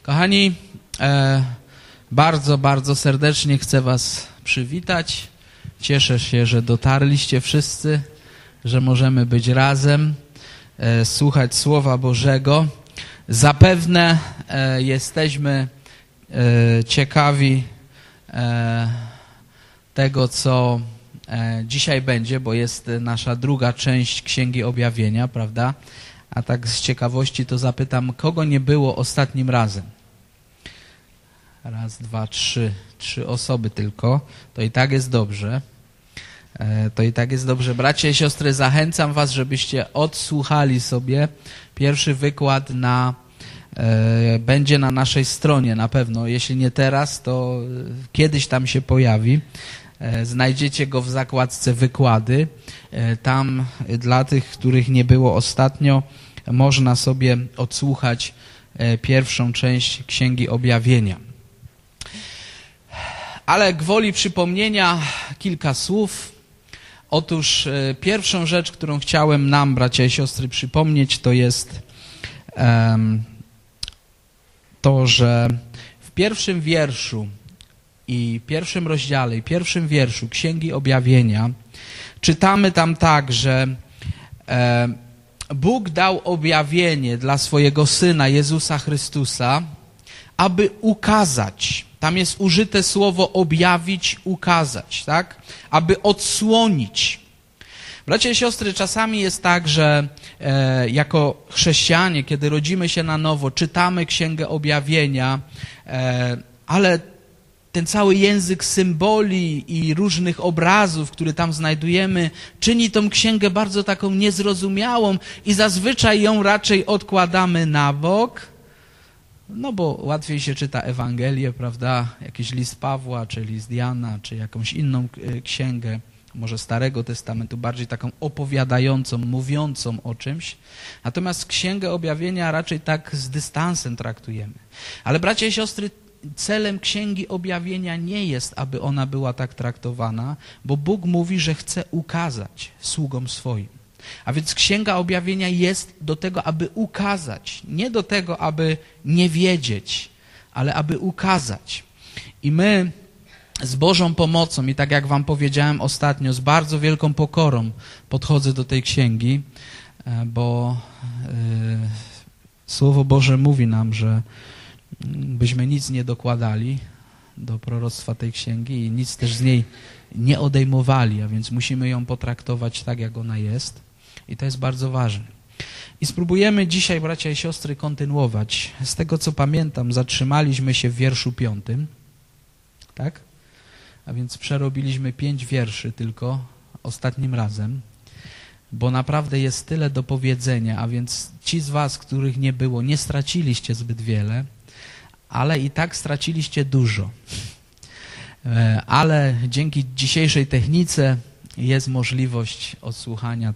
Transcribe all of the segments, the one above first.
Kochani, bardzo, bardzo serdecznie chcę was przywitać. Cieszę się, że dotarliście wszyscy, że możemy być razem, słuchać Słowa Bożego. Zapewne jesteśmy ciekawi tego, co dzisiaj będzie, bo jest nasza druga część Księgi Objawienia, prawda? A tak z ciekawości to zapytam, kogo nie było ostatnim razem? Raz, dwa, trzy. 3 osoby tylko. To i tak jest dobrze. Bracia i siostry, zachęcam was, żebyście odsłuchali sobie. Pierwszy wykład będzie na naszej stronie na pewno. Jeśli nie teraz, to kiedyś tam się pojawi. Znajdziecie go w zakładce wykłady. Tam dla tych, których nie było ostatnio, można sobie odsłuchać pierwszą część Księgi Objawienia. Ale gwoli przypomnienia kilka słów. Otóż pierwszą rzecz, którą chciałem nam, bracia i siostry, przypomnieć, to jest to, że w pierwszym wierszu i pierwszym rozdziale i pierwszym wierszu Księgi Objawienia czytamy tam tak, że Bóg dał objawienie dla swojego Syna Jezusa Chrystusa, aby ukazać. Tam jest użyte słowo objawić, ukazać, tak? Aby odsłonić. Bracia i siostry, czasami jest tak, że jako chrześcijanie, kiedy rodzimy się na nowo, czytamy Księgę Objawienia, ale ten cały język symboli i różnych obrazów, które tam znajdujemy, czyni tą księgę bardzo taką niezrozumiałą i zazwyczaj ją raczej odkładamy na bok, no bo łatwiej się czyta Ewangelię, prawda, jakiś list Pawła, czy list Jana, czy jakąś inną księgę, może Starego Testamentu, bardziej taką opowiadającą, mówiącą o czymś. Natomiast Księgę Objawienia raczej tak z dystansem traktujemy. Ale bracia i siostry, celem Księgi Objawienia nie jest, aby ona była tak traktowana, bo Bóg mówi, że chce ukazać sługom swoim. A więc Księga Objawienia jest do tego, aby ukazać, nie do tego, aby nie wiedzieć, ale aby ukazać. I my z Bożą pomocą, i tak jak wam powiedziałem ostatnio, z bardzo wielką pokorą podchodzę do tej księgi, bo Słowo Boże mówi nam, że byśmy nic nie dokładali do proroctwa tej księgi i nic też z niej nie odejmowali, a więc musimy ją potraktować tak, jak ona jest. I to jest bardzo ważne. I spróbujemy dzisiaj, bracia i siostry, kontynuować. Z tego, co pamiętam, zatrzymaliśmy się w wierszu 5. Tak? A więc przerobiliśmy 5 wierszy tylko ostatnim razem, bo naprawdę jest tyle do powiedzenia, a więc ci z was, których nie było, nie straciliście zbyt wiele, ale i tak straciliście dużo. Ale dzięki dzisiejszej technice jest możliwość odsłuchania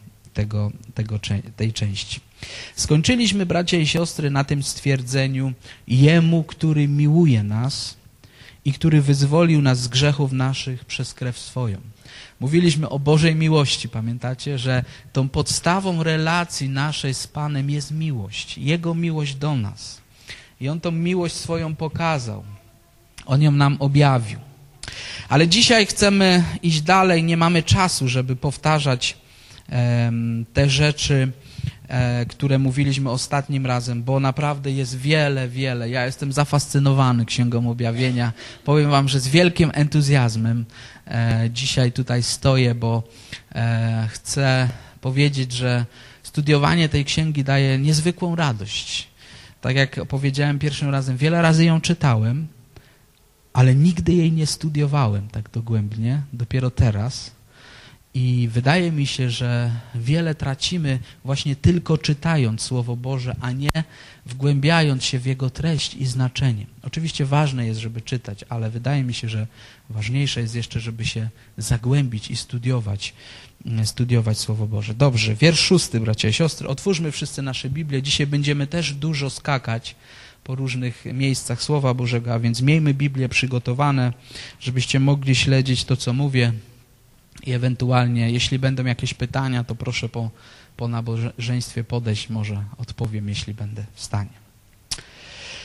tej części. Skończyliśmy, bracia i siostry, na tym stwierdzeniu: Jemu, który miłuje nas i który wyzwolił nas z grzechów naszych przez krew swoją. Mówiliśmy o Bożej miłości, pamiętacie, że tą podstawą relacji naszej z Panem jest miłość, Jego miłość do nas. I On tą miłość swoją pokazał. On ją nam objawił. Ale dzisiaj chcemy iść dalej, nie mamy czasu, żeby powtarzać te rzeczy, które mówiliśmy ostatnim razem, bo naprawdę jest wiele. Ja jestem zafascynowany Księgą Objawienia. Powiem wam, że z wielkim entuzjazmem dzisiaj tutaj stoję, bo chcę powiedzieć, że studiowanie tej księgi daje niezwykłą radość. Tak jak powiedziałem pierwszym razem, wiele razy ją czytałem, ale nigdy jej nie studiowałem tak dogłębnie, dopiero teraz. I wydaje mi się, że wiele tracimy właśnie tylko czytając Słowo Boże, a nie wgłębiając się w jego treść i znaczenie. Oczywiście ważne jest, żeby czytać, ale wydaje mi się, że ważniejsze jest jeszcze, żeby się zagłębić i studiować Słowo Boże. Dobrze, wiersz 6, bracia i siostry. Otwórzmy wszyscy nasze Biblię. Dzisiaj będziemy też dużo skakać po różnych miejscach Słowa Bożego, a więc miejmy Biblię przygotowane, żebyście mogli śledzić to, co mówię. I ewentualnie, jeśli będą jakieś pytania, to proszę po nabożeństwie podejść, może odpowiem, jeśli będę w stanie.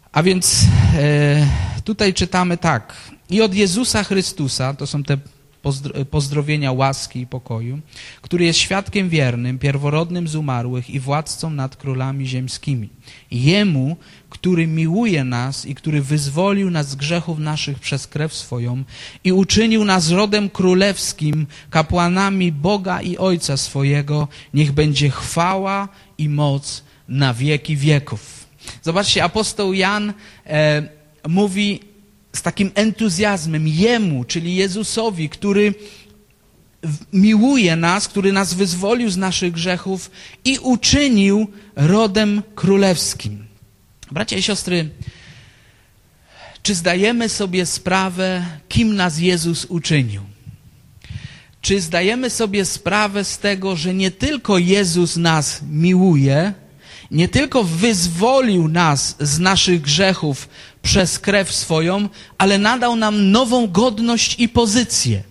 A więc tutaj czytamy tak. I od Jezusa Chrystusa, to są te pozdrowienia łaski i pokoju, który jest świadkiem wiernym, pierworodnym z umarłych i władcą nad królami ziemskimi. Jemu, który miłuje nas i który wyzwolił nas z grzechów naszych przez krew swoją i uczynił nas rodem królewskim, kapłanami Boga i Ojca swojego, niech będzie chwała i moc na wieki wieków. Zobaczcie, apostoł Jan mówi z takim entuzjazmem Jemu, czyli Jezusowi, który miłuje nas, który nas wyzwolił z naszych grzechów i uczynił rodem królewskim. Bracia i siostry, czy zdajemy sobie sprawę, kim nas Jezus uczynił? Czy zdajemy sobie sprawę z tego, że nie tylko Jezus nas miłuje, nie tylko wyzwolił nas z naszych grzechów przez krew swoją, ale nadał nam nową godność i pozycję.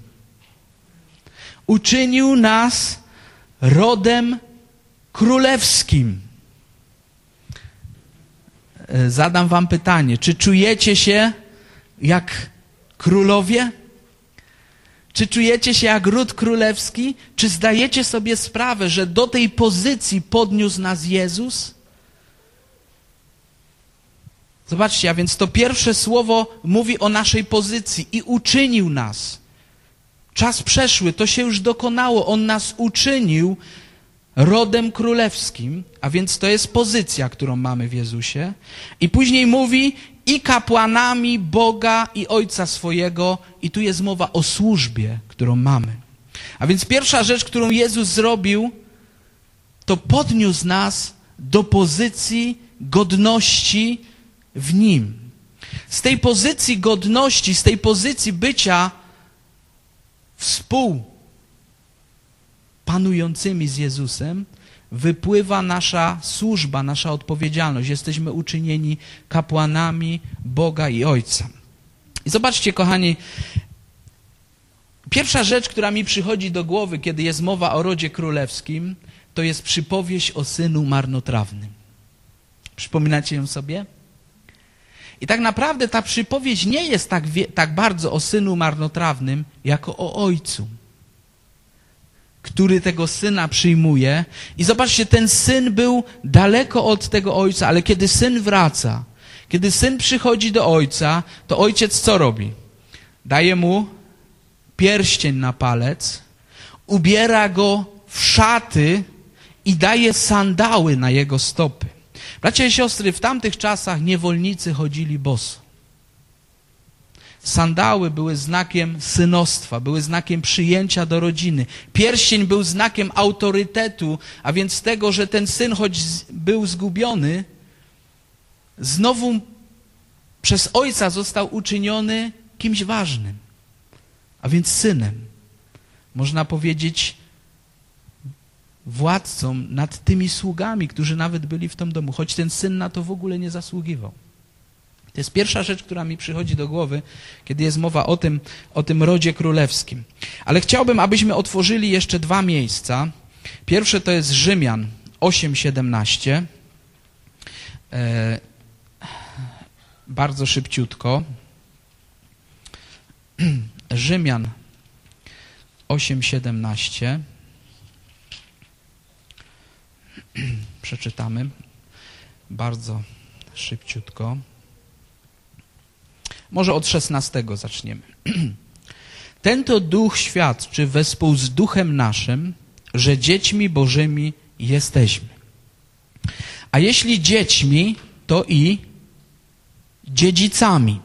Uczynił nas rodem królewskim. Zadam wam pytanie, czy czujecie się jak królowie? Czy czujecie się jak ród królewski? Czy zdajecie sobie sprawę, że do tej pozycji podniósł nas Jezus? Zobaczcie, a więc to pierwsze słowo mówi o naszej pozycji i uczynił nas. Czas przeszły, to się już dokonało. On nas uczynił rodem królewskim, a więc to jest pozycja, którą mamy w Jezusie. I później mówi i kapłanami Boga i Ojca swojego. I tu jest mowa o służbie, którą mamy. A więc pierwsza rzecz, którą Jezus zrobił, to podniósł nas do pozycji godności w Nim. Z tej pozycji godności, z tej pozycji bycia współpanującymi z Jezusem wypływa nasza służba, nasza odpowiedzialność. Jesteśmy uczynieni kapłanami Boga i Ojca. I zobaczcie, kochani, pierwsza rzecz, która mi przychodzi do głowy, kiedy jest mowa o rodzie królewskim, to jest przypowieść o synu marnotrawnym. Przypominacie ją sobie? I tak naprawdę ta przypowieść nie jest tak bardzo o synu marnotrawnym, jako o ojcu, który tego syna przyjmuje. I zobaczcie, ten syn był daleko od tego ojca, ale kiedy syn wraca, kiedy syn przychodzi do ojca, to ojciec co robi? Daje mu pierścień na palec, ubiera go w szaty i daje sandały na jego stopy. Bracia i siostry, w tamtych czasach niewolnicy chodzili boso. Sandały były znakiem synostwa, były znakiem przyjęcia do rodziny. Pierścień był znakiem autorytetu, a więc tego, że ten syn, choć był zgubiony, znowu przez ojca został uczyniony kimś ważnym, a więc synem. Można powiedzieć, władcą nad tymi sługami, którzy nawet byli w tym domu, choć ten syn na to w ogóle nie zasługiwał. To jest pierwsza rzecz, która mi przychodzi do głowy, kiedy jest mowa o tym rodzie królewskim. Ale chciałbym, abyśmy otworzyli jeszcze dwa miejsca. Pierwsze to jest Rzymian 8:17. Bardzo szybciutko. Rzymian 8:17. Przeczytamy bardzo szybciutko. Może od 16 zaczniemy. Ten to duch świadczy wespół z duchem naszym, że dziećmi Bożymi jesteśmy. A jeśli dziećmi, to i dziedzicami.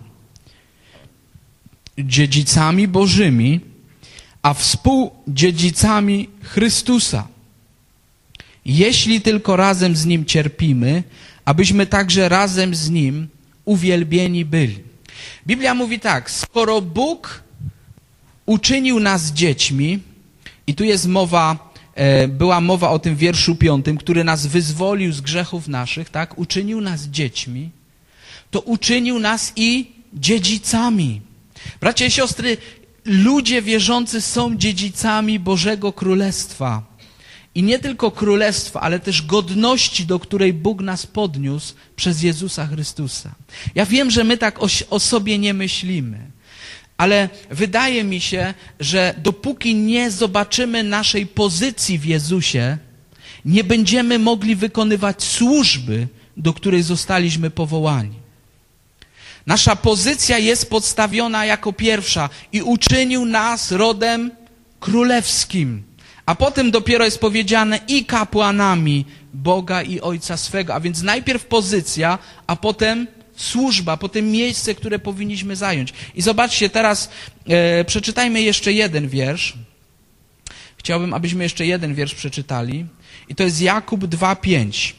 Dziedzicami Bożymi, a współdziedzicami Chrystusa. Jeśli tylko razem z Nim cierpimy, abyśmy także razem z Nim uwielbieni byli. Biblia mówi tak, skoro Bóg uczynił nas dziećmi, i tu jest była mowa o tym wierszu 5, który nas wyzwolił z grzechów naszych, tak? Uczynił nas dziećmi, to uczynił nas i dziedzicami. Bracia i siostry, ludzie wierzący są dziedzicami Bożego Królestwa. I nie tylko królestwa, ale też godności, do której Bóg nas podniósł przez Jezusa Chrystusa. Ja wiem, że my tak o sobie nie myślimy, ale wydaje mi się, że dopóki nie zobaczymy naszej pozycji w Jezusie, nie będziemy mogli wykonywać służby, do której zostaliśmy powołani. Nasza pozycja jest podstawiona jako pierwsza i uczynił nas rodem królewskim. A potem dopiero jest powiedziane i kapłanami Boga i Ojca swego. A więc najpierw pozycja, a potem służba, potem miejsce, które powinniśmy zająć. I zobaczcie, teraz przeczytajmy jeszcze jeden wiersz. Chciałbym, abyśmy jeszcze jeden wiersz przeczytali. I to jest Jakub 2:5.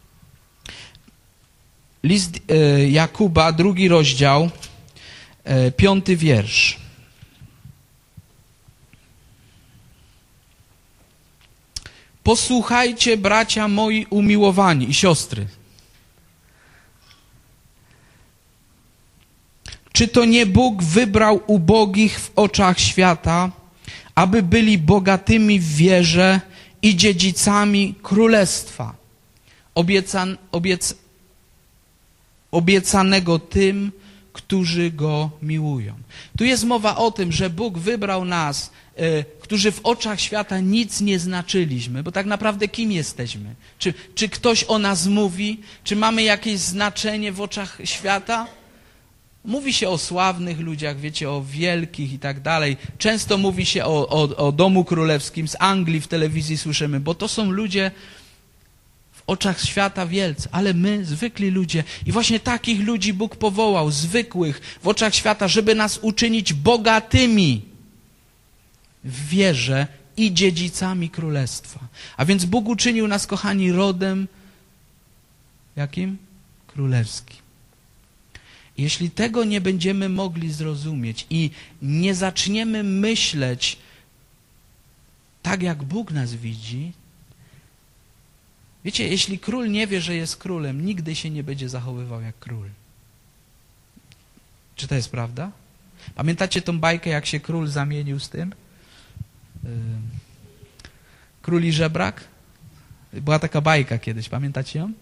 List Jakuba, 2 rozdział, 5 wiersz. Posłuchajcie, bracia moi umiłowani i siostry. Czy to nie Bóg wybrał ubogich w oczach świata, aby byli bogatymi w wierze i dziedzicami królestwa, obiecanego tym, którzy Go miłują. Tu jest mowa o tym, że Bóg wybrał nas, którzy w oczach świata nic nie znaczyliśmy, bo tak naprawdę kim jesteśmy? Czy ktoś o nas mówi? Czy mamy jakieś znaczenie w oczach świata? Mówi się o sławnych ludziach, wiecie, o wielkich i tak dalej. Często mówi się o domu królewskim, z Anglii w telewizji słyszymy, bo to są ludzie w oczach świata wielcy, ale my, zwykli ludzie. I właśnie takich ludzi Bóg powołał, zwykłych w oczach świata, żeby nas uczynić bogatymi w wierze i dziedzicami królestwa. A więc Bóg uczynił nas, kochani, rodem jakim? Królewskim. Jeśli tego nie będziemy mogli zrozumieć i nie zaczniemy myśleć tak, jak Bóg nas widzi, wiecie, jeśli król nie wie, że jest królem, nigdy się nie będzie zachowywał jak król. Czy to jest prawda? Pamiętacie tą bajkę, jak się król zamienił z tym? Król i żebrak? Była taka bajka kiedyś, pamiętacie ją?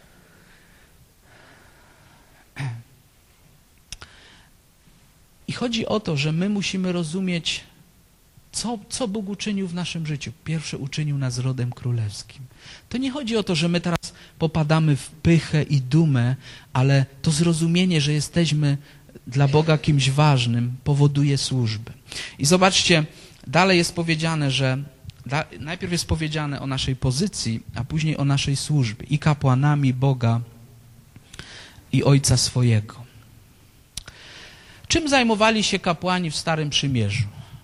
I chodzi o to, że my musimy rozumieć, co Bóg uczynił w naszym życiu. Pierwsze, uczynił nas rodem królewskim. To nie chodzi o to, że my teraz popadamy w pychę i dumę, ale to zrozumienie, że jesteśmy dla Boga kimś ważnym, powoduje służbę. I zobaczcie, dalej jest powiedziane, że najpierw jest powiedziane o naszej pozycji, a później o naszej służbie. I kapłanami Boga i Ojca swojego. Czym zajmowali się kapłani w Starym Przymierzu?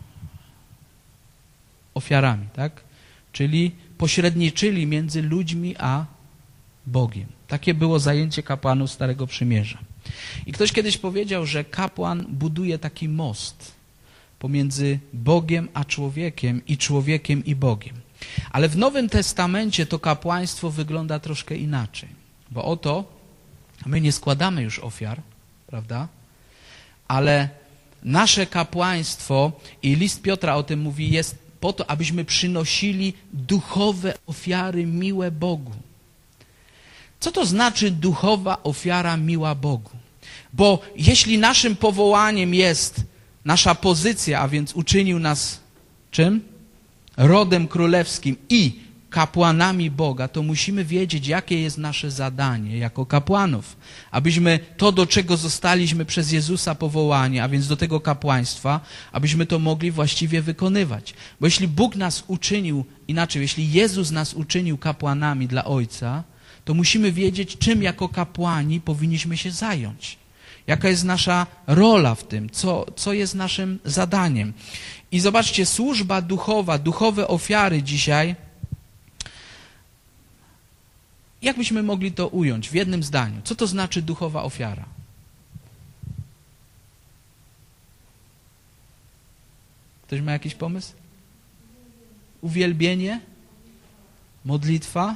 Ofiarami, tak? Czyli pośredniczyli między ludźmi a Bogiem. Takie było zajęcie kapłanów Starego Przymierza. I ktoś kiedyś powiedział, że kapłan buduje taki most pomiędzy Bogiem a człowiekiem i Bogiem. Ale w Nowym Testamencie to kapłaństwo wygląda troszkę inaczej. Bo oto my nie składamy już ofiar, prawda? Ale nasze kapłaństwo, i list Piotra o tym mówi, jest po to, abyśmy przynosili duchowe ofiary miłe Bogu. Co to znaczy duchowa ofiara miła Bogu? Bo jeśli naszym powołaniem jest nasza pozycja, a więc uczynił nas czym? Rodem królewskim i kapłanami Boga, to musimy wiedzieć, jakie jest nasze zadanie jako kapłanów. Abyśmy to, do czego zostaliśmy przez Jezusa powołani, a więc do tego kapłaństwa, abyśmy to mogli właściwie wykonywać. Bo jeśli Bóg nas uczynił, inaczej, jeśli Jezus nas uczynił kapłanami dla Ojca, to musimy wiedzieć, czym jako kapłani powinniśmy się zająć. Jaka jest nasza rola w tym, co jest naszym zadaniem. I zobaczcie, służba duchowa, duchowe ofiary dzisiaj, jak byśmy mogli to ująć w jednym zdaniu? Co to znaczy duchowa ofiara? Ktoś ma jakiś pomysł? Uwielbienie? Modlitwa?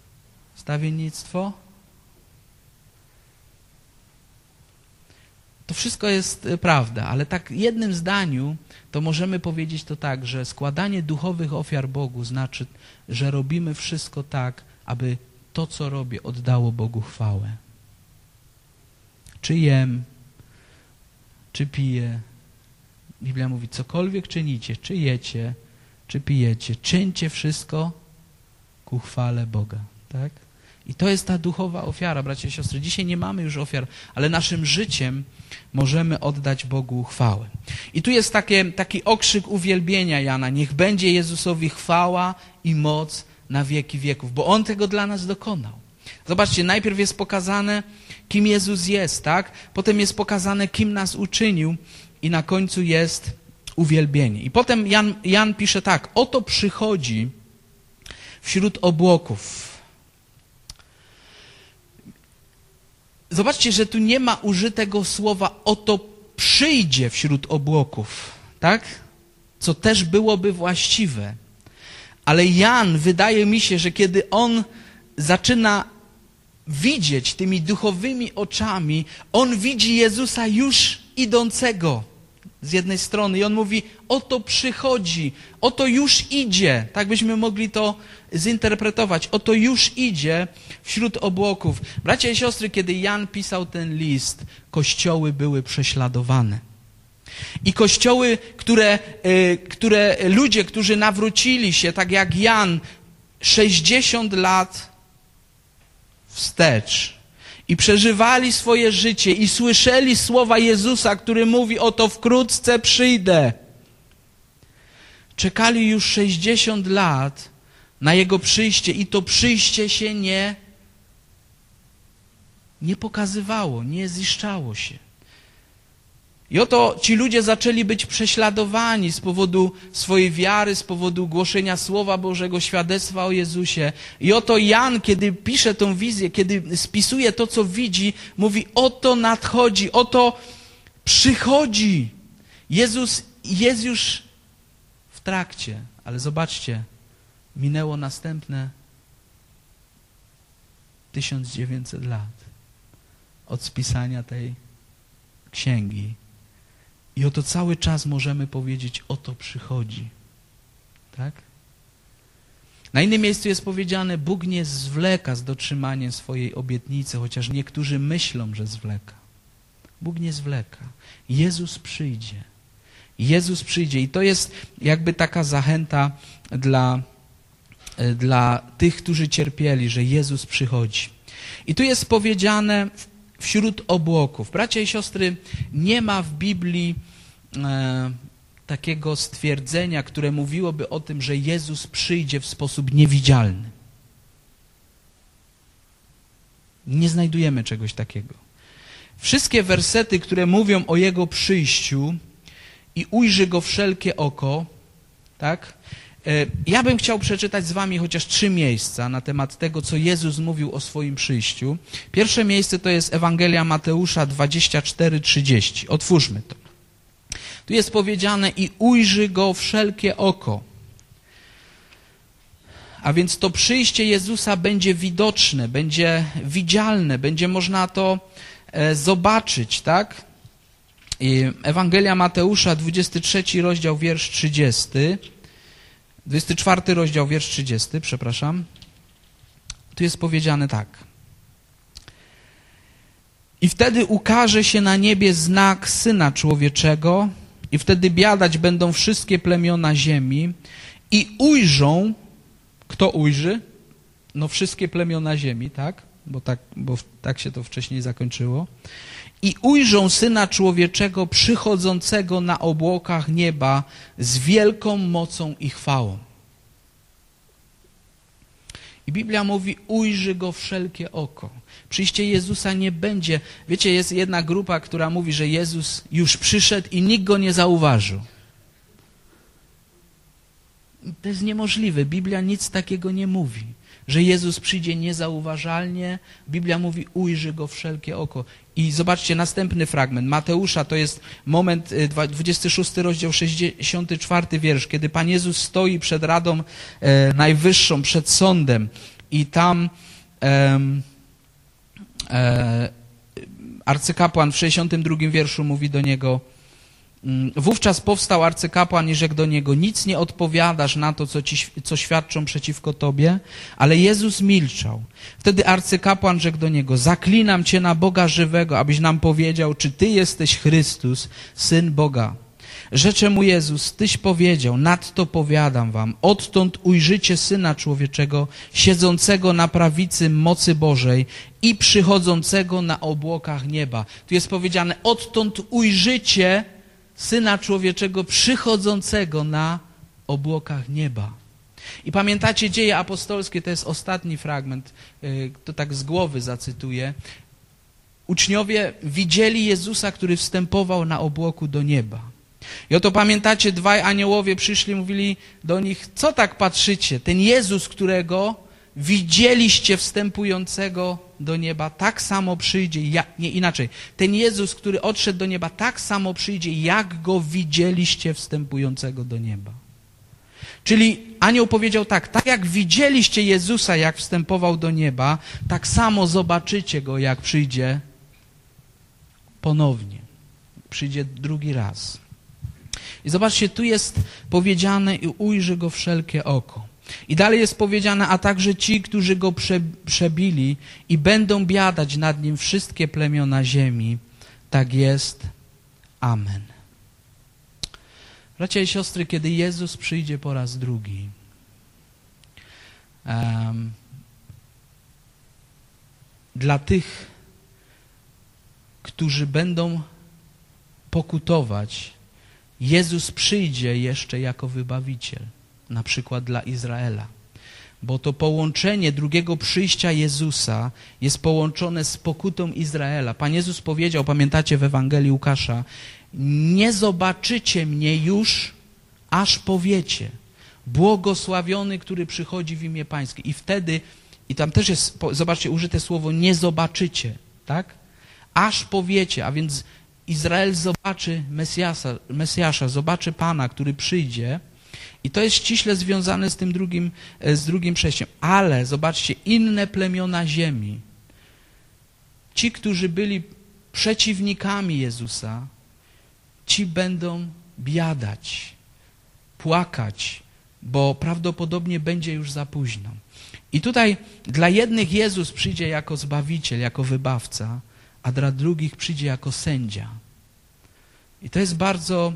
Stawiennictwo? To wszystko jest prawda, ale tak jednym zdaniu to możemy powiedzieć to tak, że składanie duchowych ofiar Bogu znaczy, że robimy wszystko tak, aby to, co robię, oddało Bogu chwałę. Czy jem, czy piję. Biblia mówi, cokolwiek czynicie, czy jecie, czy pijecie, czyńcie wszystko ku chwale Boga. Tak? I to jest ta duchowa ofiara, bracia i siostry. Dzisiaj nie mamy już ofiar, ale naszym życiem możemy oddać Bogu chwałę. I tu jest taki okrzyk uwielbienia Jana. Niech będzie Jezusowi chwała i moc na wieki wieków, bo On tego dla nas dokonał. Zobaczcie, najpierw jest pokazane, kim Jezus jest, tak? Potem jest pokazane, kim nas uczynił i na końcu jest uwielbienie. I potem Jan pisze tak, oto przychodzi wśród obłoków. Zobaczcie, że tu nie ma użytego słowa oto przyjdzie wśród obłoków, tak? Co też byłoby właściwe. Ale Jan, wydaje mi się, że kiedy on zaczyna widzieć tymi duchowymi oczami, on widzi Jezusa już idącego z jednej strony i on mówi, oto przychodzi, oto już idzie. Tak byśmy mogli to zinterpretować. Oto już idzie wśród obłoków. Bracia i siostry, kiedy Jan pisał ten list, kościoły były prześladowane. I kościoły, które ludzie, którzy nawrócili się, tak jak Jan, 60 lat wstecz i przeżywali swoje życie i słyszeli słowa Jezusa, który mówi, oto wkrótce przyjdę. Czekali już 60 lat na Jego przyjście i to przyjście się nie pokazywało, nie ziszczało się. I oto ci ludzie zaczęli być prześladowani z powodu swojej wiary, z powodu głoszenia Słowa Bożego, świadectwa o Jezusie. I oto Jan, kiedy pisze tą wizję, kiedy spisuje to, co widzi, mówi, oto nadchodzi, oto przychodzi. Jezus jest już w trakcie, ale zobaczcie, minęło następne 1900 lat od spisania tej księgi. I oto cały czas możemy powiedzieć, oto przychodzi. Tak? Na innym miejscu jest powiedziane, Bóg nie zwleka z dotrzymaniem swojej obietnicy, chociaż niektórzy myślą, że zwleka. Bóg nie zwleka. Jezus przyjdzie. Jezus przyjdzie. I to jest jakby taka zachęta dla tych, którzy cierpieli, że Jezus przychodzi. I tu jest powiedziane wśród obłoków. Bracia i siostry, nie ma w Biblii takiego stwierdzenia, które mówiłoby o tym, że Jezus przyjdzie w sposób niewidzialny. Nie znajdujemy czegoś takiego. Wszystkie wersety, które mówią o Jego przyjściu i ujrzy Go wszelkie oko, tak? Ja bym chciał przeczytać z wami chociaż 3 miejsca na temat tego, co Jezus mówił o swoim przyjściu. Pierwsze miejsce to jest Ewangelia Mateusza 24:30. Otwórzmy to. Tu jest powiedziane i ujrzy Go wszelkie oko. A więc to przyjście Jezusa będzie widoczne, będzie widzialne, będzie można to zobaczyć, tak? I Ewangelia Mateusza, 23 rozdział, wiersz 30. 24 rozdział, wiersz 30, przepraszam. Tu jest powiedziane tak. I wtedy ukaże się na niebie znak Syna Człowieczego i wtedy biadać będą wszystkie plemiona ziemi i ujrzą, kto ujrzy? No wszystkie plemiona ziemi, tak? Bo tak się to wcześniej zakończyło. I ujrzą Syna Człowieczego przychodzącego na obłokach nieba z wielką mocą i chwałą. I Biblia mówi, ujrzy Go wszelkie oko. Przyjście Jezusa nie będzie... Wiecie, jest jedna grupa, która mówi, że Jezus już przyszedł i nikt Go nie zauważył. To jest niemożliwe. Biblia nic takiego nie mówi. Że Jezus przyjdzie niezauważalnie. Biblia mówi, ujrzy Go wszelkie oko. I zobaczcie następny fragment. Mateusza to jest moment, 26 rozdział, 64 wiersz, kiedy Pan Jezus stoi przed Radą Najwyższą, przed sądem i tam arcykapłan w 62 wierszu mówi do niego: wówczas powstał arcykapłan i rzekł do niego: nic nie odpowiadasz na to, co świadczą przeciwko tobie. Ale Jezus milczał. Wtedy arcykapłan rzekł do niego: zaklinam cię na Boga żywego, abyś nam powiedział, czy ty jesteś Chrystus, Syn Boga. Rzecze mu Jezus: tyś powiedział, nadto powiadam wam, odtąd ujrzycie Syna Człowieczego, siedzącego na prawicy mocy Bożej i przychodzącego na obłokach nieba. Tu jest powiedziane: odtąd ujrzycie Syna Człowieczego przychodzącego na obłokach nieba. I pamiętacie Dzieje apostolskie, to jest ostatni fragment, to tak z głowy zacytuję. Uczniowie widzieli Jezusa, który wstępował na obłoku do nieba. I oto pamiętacie, dwaj aniołowie przyszli, mówili do nich: co tak patrzycie? Ten Jezus, którego widzieliście wstępującego do nieba, tak samo przyjdzie, nie inaczej. Ten Jezus, który odszedł do nieba, tak samo przyjdzie, jak go widzieliście wstępującego do nieba. Czyli anioł powiedział tak jak widzieliście Jezusa, jak wstępował do nieba, tak samo zobaczycie go, jak przyjdzie ponownie. Przyjdzie drugi raz. I zobaczcie, tu jest powiedziane: i ujrzy go wszelkie oko. I dalej jest powiedziane: a także ci, którzy go przebili, i będą biadać nad nim wszystkie plemiona ziemi. Tak jest. Amen. Bracia i siostry, kiedy Jezus przyjdzie po raz drugi, dla tych, którzy będą pokutować, Jezus przyjdzie jeszcze jako wybawiciel, na przykład dla Izraela. Bo to połączenie drugiego przyjścia Jezusa jest połączone z pokutą Izraela. Pan Jezus powiedział, pamiętacie w Ewangelii Łukasza: nie zobaczycie mnie już, aż powiecie: błogosławiony, który przychodzi w imię Pańskie. I wtedy, i tam też jest, zobaczcie, użyte słowo nie zobaczycie, tak? Aż powiecie, a więc Izrael zobaczy Mesjasza, zobaczy Pana, który przyjdzie. I to jest ściśle związane z tym drugim przejściem. Ale zobaczcie, inne plemiona ziemi, ci, którzy byli przeciwnikami Jezusa, ci będą biadać, płakać, bo prawdopodobnie będzie już za późno. I tutaj dla jednych Jezus przyjdzie jako Zbawiciel, jako Wybawca, a dla drugich przyjdzie jako sędzia. I to jest bardzo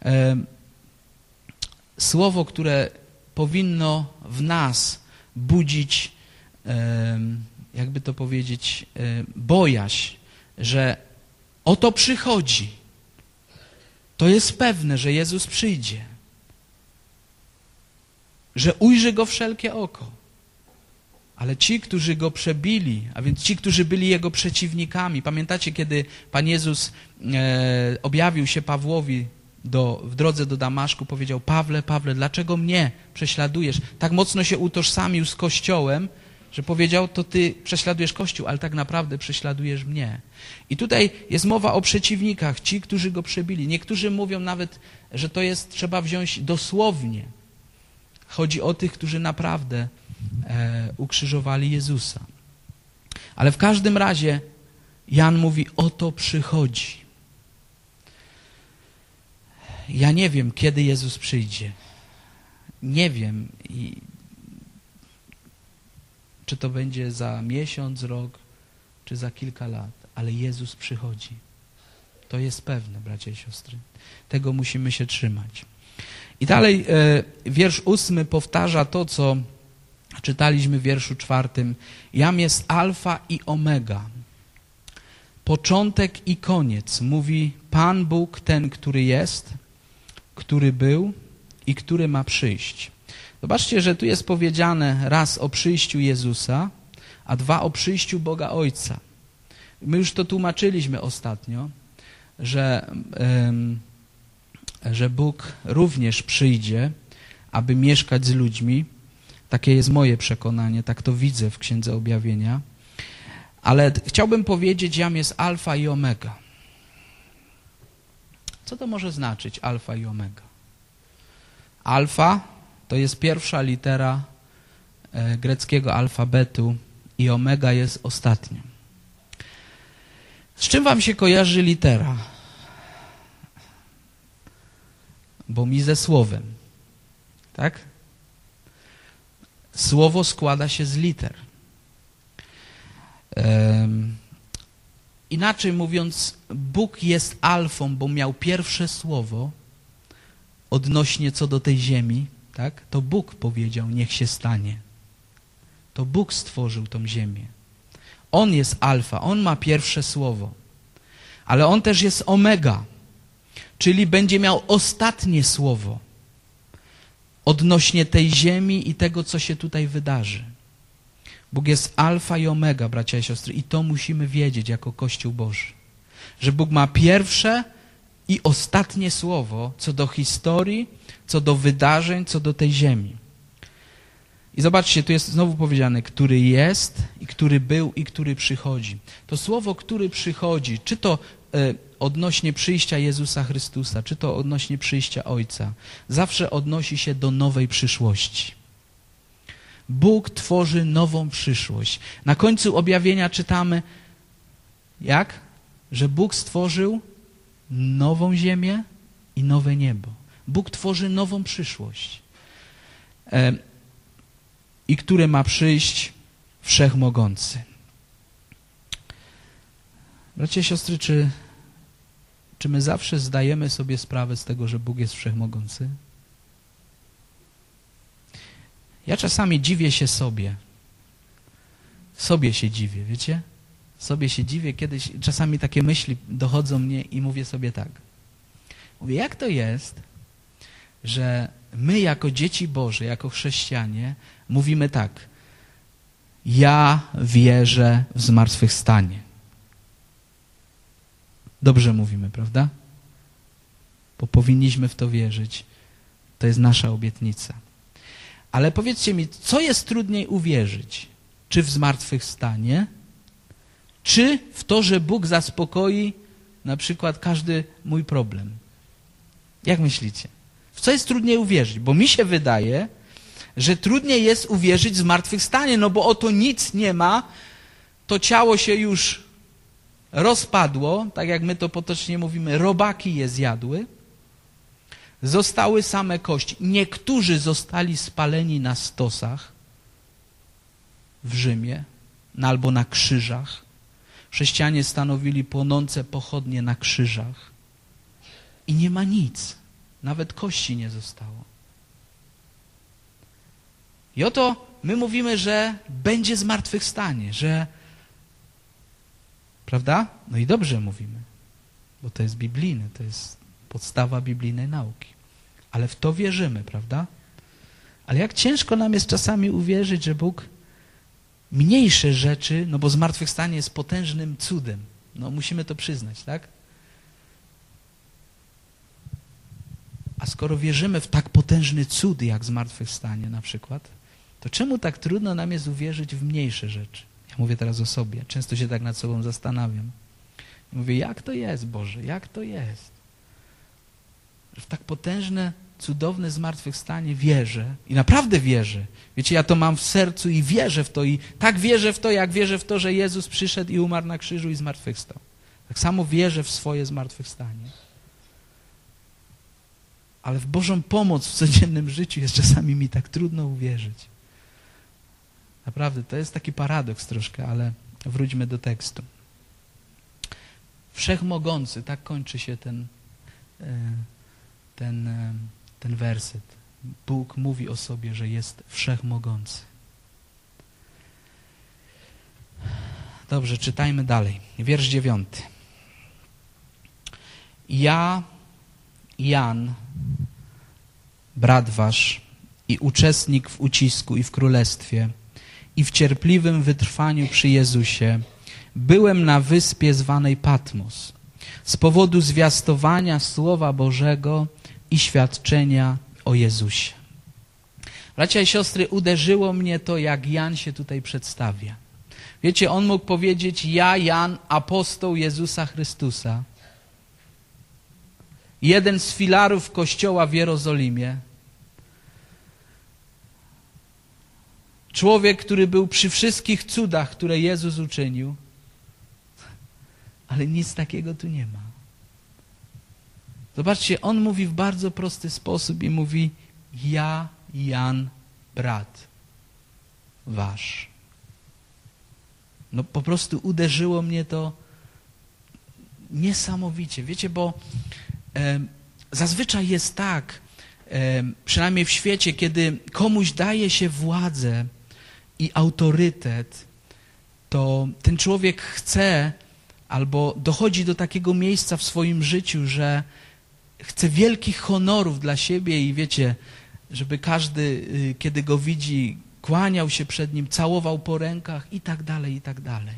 słowo, które powinno w nas budzić, jakby to powiedzieć, bojaźń, że oto przychodzi. To jest pewne, że Jezus przyjdzie. Że ujrzy go wszelkie oko. Ale ci, którzy go przebili, a więc ci, którzy byli jego przeciwnikami. Pamiętacie, kiedy Pan Jezus objawił się Pawłowi w drodze do Damaszku, powiedział: Pawle, Pawle, dlaczego mnie prześladujesz? Tak mocno się utożsamił z Kościołem, że powiedział: to ty prześladujesz Kościół, ale tak naprawdę prześladujesz mnie. I tutaj jest mowa o przeciwnikach, ci, którzy go przebili. Niektórzy mówią nawet, że to jest, trzeba wziąć dosłownie. Chodzi o tych, którzy naprawdę ukrzyżowali Jezusa. Ale w każdym razie Jan mówi: oto przychodzi. Ja nie wiem, kiedy Jezus przyjdzie. Nie wiem, czy to będzie za miesiąc, rok, czy za kilka lat, ale Jezus przychodzi. To jest pewne, bracia i siostry. Tego musimy się trzymać. I dalej wiersz 8 powtarza to, co czytaliśmy w wierszu 4. Jam jest alfa i omega, początek i koniec, mówi Pan Bóg, ten, który jest, który był i który ma przyjść. Zobaczcie, że tu jest powiedziane raz o przyjściu Jezusa, a dwa o przyjściu Boga Ojca. My już to tłumaczyliśmy ostatnio, że Bóg również przyjdzie, aby mieszkać z ludźmi. Takie jest moje przekonanie, tak to widzę w Księdze Objawienia. Ale chciałbym powiedzieć, jam jest alfa i omega. Co to może znaczyć alfa i omega? Alfa to jest pierwsza litera greckiego alfabetu i omega jest ostatnia. Z czym wam się kojarzy litera? Bo mi ze słowem. Tak? Słowo składa się z liter. Inaczej mówiąc, Bóg jest alfą, bo miał pierwsze słowo odnośnie co do tej ziemi. Tak? To Bóg powiedział, niech się stanie. To Bóg stworzył tą ziemię. On jest alfa, On ma pierwsze słowo. Ale On też jest omega, czyli będzie miał ostatnie słowo odnośnie tej ziemi i tego, co się tutaj wydarzy. Bóg jest alfa i omega, bracia i siostry, i to musimy wiedzieć jako Kościół Boży. Że Bóg ma pierwsze i ostatnie słowo co do historii, co do wydarzeń, co do tej ziemi. I zobaczcie, tu jest znowu powiedziane, który jest, i który był, i który przychodzi. To słowo, który przychodzi, czy to odnośnie przyjścia Jezusa Chrystusa, czy to odnośnie przyjścia Ojca, zawsze odnosi się do nowej przyszłości. Bóg tworzy nową przyszłość. Na końcu objawienia czytamy, jak? Że Bóg stworzył nową ziemię i nowe niebo. Bóg tworzy nową przyszłość. I który ma przyjść Wszechmogący. Bracia i siostry, czy my zawsze zdajemy sobie sprawę z tego, że Bóg jest Wszechmogący? Ja czasami dziwię się sobie. Sobie się dziwię, wiecie? Sobie się dziwię, kiedyś czasami takie myśli dochodzą mnie i mówię sobie tak. Mówię, jak to jest, że my jako dzieci Boże, jako chrześcijanie mówimy tak. Ja wierzę w zmartwychwstanie. Dobrze mówimy, prawda? Bo powinniśmy w to wierzyć. To jest nasza obietnica. Ale powiedzcie mi, co jest trudniej uwierzyć? Czy w zmartwychwstanie, czy w to, że Bóg zaspokoi na przykład każdy mój problem? Jak myślicie? W co jest trudniej uwierzyć? Bo mi się wydaje, że trudniej jest uwierzyć w zmartwychwstanie, no bo oto nic nie ma, to ciało się już rozpadło, tak jak my to potocznie mówimy, robaki je zjadły, zostały same kości. Niektórzy zostali spaleni na stosach w Rzymie, albo na krzyżach. Chrześcijanie stanowili płonące pochodnie na krzyżach. I nie ma nic. Nawet kości nie zostało. I oto my mówimy, że będzie zmartwychwstanie, że... Prawda? No i dobrze mówimy, bo to jest biblijne, to jest podstawa biblijnej nauki. Ale w to wierzymy, prawda? Ale jak ciężko nam jest czasami uwierzyć, że Bóg mniejsze rzeczy, no bo zmartwychwstanie jest potężnym cudem. No musimy to przyznać, tak? A skoro wierzymy w tak potężny cud, jak zmartwychwstanie na przykład, to czemu tak trudno nam jest uwierzyć w mniejsze rzeczy? Ja mówię teraz o sobie. Często się tak nad sobą zastanawiam. Mówię, jak to jest, Boże? Jak to jest? Że w tak potężne, cudowne zmartwychwstanie wierzę i naprawdę wierzę. Wiecie, ja to mam w sercu i wierzę w to i tak wierzę w to, jak wierzę w to, że Jezus przyszedł i umarł na krzyżu i zmartwychwstał. Tak samo wierzę w swoje zmartwychwstanie. Ale w Bożą pomoc w codziennym życiu jest czasami mi tak trudno uwierzyć. Naprawdę, to jest taki paradoks troszkę, ale wróćmy do tekstu. Wszechmogący, tak kończy się ten werset. Bóg mówi o sobie, że jest wszechmogący. Dobrze, czytajmy dalej. Wiersz 9. Ja, Jan, brat wasz i uczestnik w ucisku i w królestwie i w cierpliwym wytrwaniu przy Jezusie, byłem na wyspie zwanej Patmos z powodu zwiastowania Słowa Bożego i świadczenia o Jezusie. Bracia i siostry, uderzyło mnie to, jak Jan się tutaj przedstawia. Wiecie, on mógł powiedzieć, ja, Jan, apostoł Jezusa Chrystusa, jeden z filarów Kościoła w Jerozolimie, człowiek, który był przy wszystkich cudach, które Jezus uczynił, ale nic takiego tu nie ma. Zobaczcie, on mówi w bardzo prosty sposób i mówi: ja, Jan, brat wasz. No po prostu uderzyło mnie to niesamowicie. Wiecie, bo zazwyczaj jest tak, przynajmniej w świecie, kiedy komuś daje się władzę i autorytet, to ten człowiek chce albo dochodzi do takiego miejsca w swoim życiu, że chce wielkich honorów dla siebie i wiecie, żeby każdy, kiedy go widzi, kłaniał się przed nim, całował po rękach i tak dalej, i tak dalej.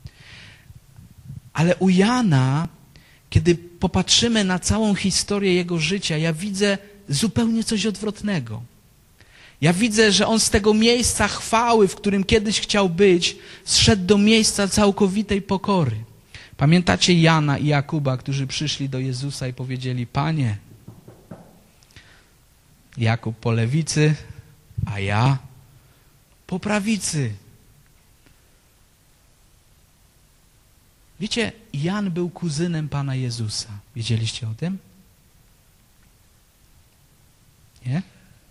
Ale u Jana, kiedy popatrzymy na całą historię jego życia, ja widzę zupełnie coś odwrotnego. Ja widzę, że on z tego miejsca chwały, w którym kiedyś chciał być, zszedł do miejsca całkowitej pokory. Pamiętacie Jana i Jakuba, którzy przyszli do Jezusa i powiedzieli: Panie, Jakub po lewicy, a ja po prawicy. Wiecie, Jan był kuzynem Pana Jezusa. Wiedzieliście o tym? Nie?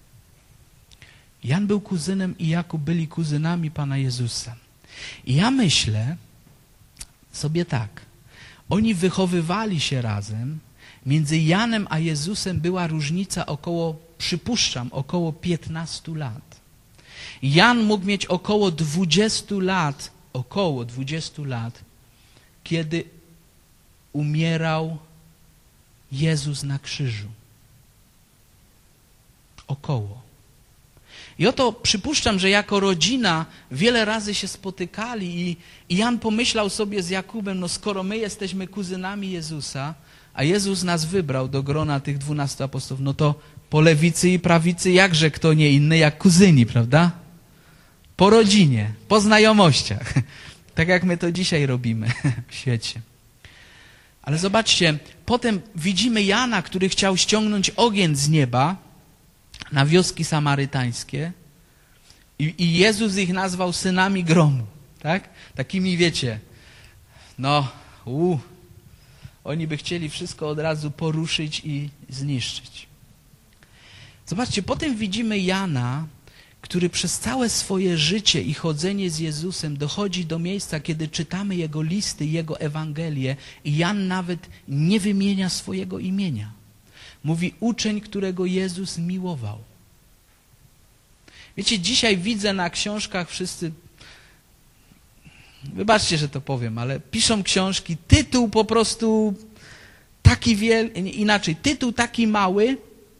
Jan był kuzynem i Jakub byli kuzynami Pana Jezusa. I ja myślę sobie tak, oni wychowywali się razem, między Janem a Jezusem była różnica około 15 lat. Jan mógł mieć około 20 lat, kiedy umierał Jezus na krzyżu. I oto przypuszczam, że jako rodzina wiele razy się spotykali i Jan pomyślał sobie z Jakubem: no skoro my jesteśmy kuzynami Jezusa, a Jezus nas wybrał do grona tych 12 apostołów, no to po lewicy i prawicy jakże kto nie inny jak kuzyni, prawda? Po rodzinie, po znajomościach. Tak jak my to dzisiaj robimy w świecie. Ale zobaczcie, potem widzimy Jana, który chciał ściągnąć ogień z nieba na wioski samarytańskie i Jezus ich nazwał synami gromu, tak? Takimi, wiecie, oni by chcieli wszystko od razu poruszyć i zniszczyć. Zobaczcie, potem widzimy Jana, który przez całe swoje życie i chodzenie z Jezusem dochodzi do miejsca, kiedy czytamy jego listy, jego Ewangelię i Jan nawet nie wymienia swojego imienia. Mówi: uczeń, którego Jezus miłował. Wiecie, dzisiaj widzę na książkach wszyscy, wybaczcie, że to powiem, ale piszą książki, tytuł po prostu taki inaczej, tytuł taki mały,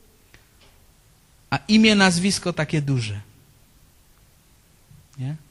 a imię, nazwisko takie duże. Nie?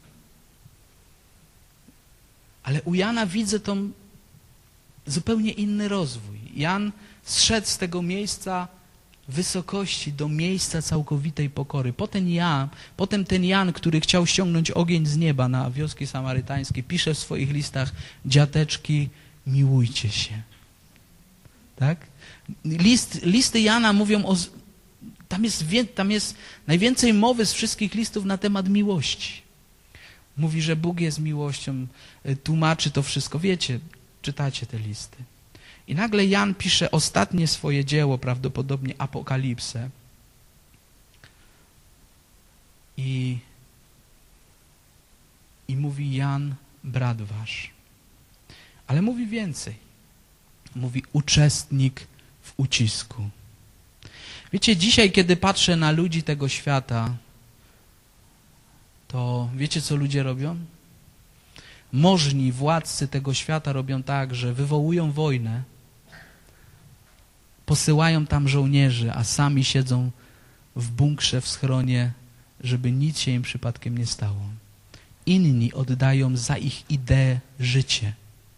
Ale u Jana widzę tą zupełnie inny rozwój. Jan zszedł z tego miejsca wysokości do miejsca całkowitej pokory. Potem ten Jan, który chciał ściągnąć ogień z nieba na wioski samarytańskie, pisze w swoich listach: dziateczki, miłujcie się. Tak? Listy Jana mówią o... Tam jest najwięcej mowy z wszystkich listów na temat miłości. Mówi, że Bóg jest miłością, tłumaczy to wszystko. Wiecie, czytacie te listy. I nagle Jan pisze ostatnie swoje dzieło, prawdopodobnie Apokalipsę. I mówi: Jan, brat wasz. Ale mówi więcej. Mówi: uczestnik w ucisku. Wiecie, dzisiaj, kiedy patrzę na ludzi tego świata, to wiecie, co ludzie robią? Możni władcy tego świata robią tak, że wywołują wojnę, posyłają tam żołnierzy, a sami siedzą w bunkrze, w schronie, żeby nic się im przypadkiem nie stało. Inni oddają za ich ideę życie.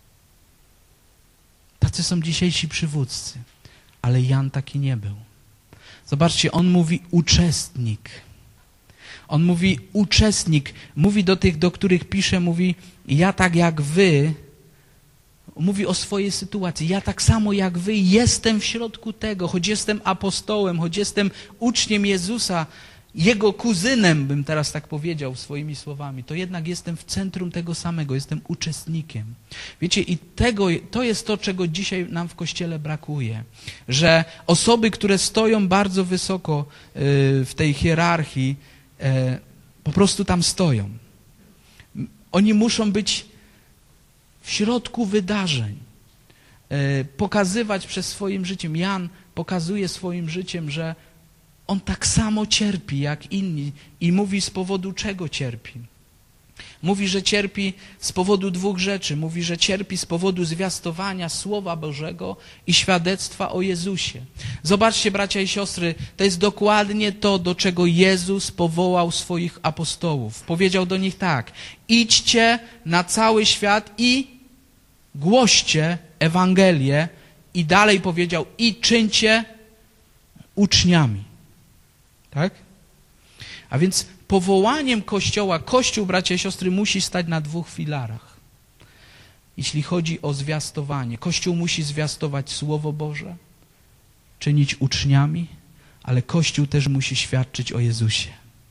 Tacy są dzisiejsi przywódcy, ale Jan taki nie był. Zobaczcie, on mówi uczestnik. On mówi uczestnik, mówi do tych, do których pisze, mówi: ja tak jak wy, mówi o swojej sytuacji, ja tak samo jak wy jestem w środku tego, choć jestem apostołem, choć jestem uczniem Jezusa, jego kuzynem, bym teraz tak powiedział swoimi słowami, to jednak jestem w centrum tego samego, jestem uczestnikiem. Wiecie, i to jest to, czego dzisiaj nam w Kościele brakuje, że osoby, które stoją bardzo wysoko w tej hierarchii, po prostu tam stoją. Oni muszą być w środku wydarzeń, pokazywać przez swoim życiem. Jan pokazuje swoim życiem, że on tak samo cierpi jak inni i mówi, z powodu czego cierpi. Mówi, że cierpi z powodu dwóch rzeczy. Mówi, że cierpi z powodu zwiastowania Słowa Bożego i świadectwa o Jezusie. Zobaczcie, bracia i siostry, to jest dokładnie to, do czego Jezus powołał swoich apostołów. Powiedział do nich tak: idźcie na cały świat i głoście Ewangelię. I dalej powiedział: i czyńcie uczniami. Tak? A więc powołaniem Kościoła, Kościół, bracia i siostry, musi stać na dwóch filarach. Jeśli chodzi o zwiastowanie, Kościół musi zwiastować Słowo Boże, czynić uczniami, ale Kościół też musi świadczyć o Jezusie.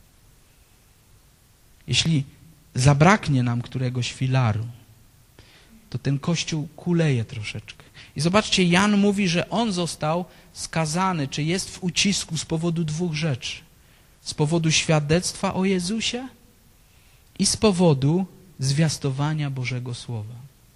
Jeśli zabraknie nam któregoś filaru, to ten Kościół kuleje troszeczkę. I zobaczcie, Jan mówi, że on został skazany, czy jest w ucisku z powodu dwóch rzeczy. Z powodu świadectwa o Jezusie i z powodu zwiastowania Bożego Słowa.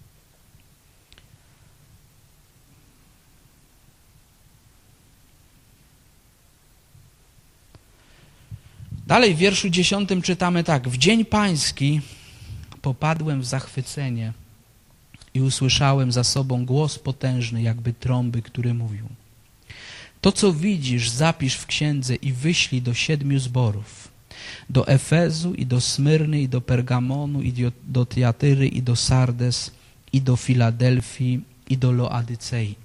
Dalej w wierszu 10 czytamy tak: w dzień pański popadłem w zachwycenie i usłyszałem za sobą głos potężny, jakby trąby, który mówił: to, co widzisz, zapisz w księdze i wyślij do 7 zborów. Do Efezu, i do Smyrny, i do Pergamonu, i do Tiatyry, i do Sardes, i do Filadelfii, i do Laodycei.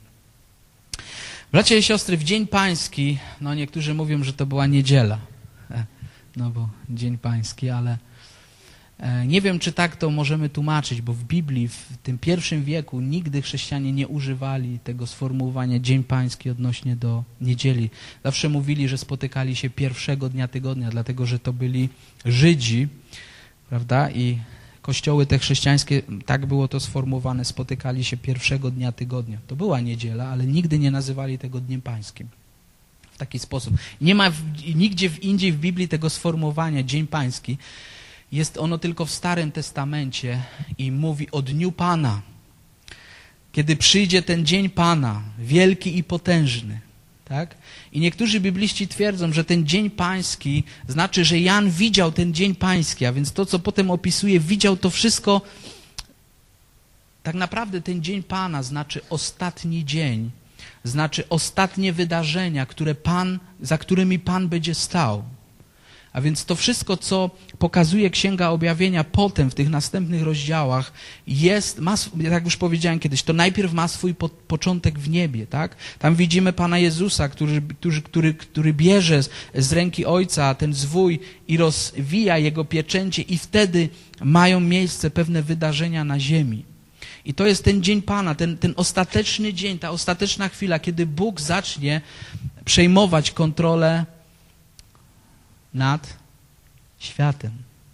Bracia i siostry, w dzień pański, no niektórzy mówią, że to była niedziela, no bo dzień pański, ale nie wiem, czy tak to możemy tłumaczyć, bo w Biblii w tym pierwszym wieku nigdy chrześcijanie nie używali tego sformułowania dzień pański odnośnie do niedzieli. Zawsze mówili, że spotykali się pierwszego dnia tygodnia, dlatego że to byli Żydzi, prawda? I kościoły te chrześcijańskie, tak było to sformułowane, spotykali się pierwszego dnia tygodnia. To była niedziela, ale nigdy nie nazywali tego dniem pańskim. W taki sposób. Nie ma nigdzie indziej w Biblii tego sformułowania dzień pański. Jest ono tylko w Starym Testamencie i mówi o Dniu Pana. Kiedy przyjdzie ten dzień Pana, wielki i potężny. Tak? I niektórzy bibliści twierdzą, że ten dzień pański znaczy, że Jan widział ten dzień pański, a więc to, co potem opisuje, widział to wszystko. Tak naprawdę ten dzień Pana znaczy ostatni dzień, znaczy ostatnie wydarzenia, za którymi Pan będzie stał. A więc to wszystko, co pokazuje Księga Objawienia potem w tych następnych rozdziałach, jak już powiedziałem kiedyś, to najpierw ma swój początek w niebie. Tak? Tam widzimy Pana Jezusa, który bierze z ręki Ojca ten zwój i rozwija Jego pieczęcie i wtedy mają miejsce pewne wydarzenia na ziemi. I to jest ten dzień Pana, ten ostateczny dzień, ta ostateczna chwila, kiedy Bóg zacznie przejmować kontrolę nad światem.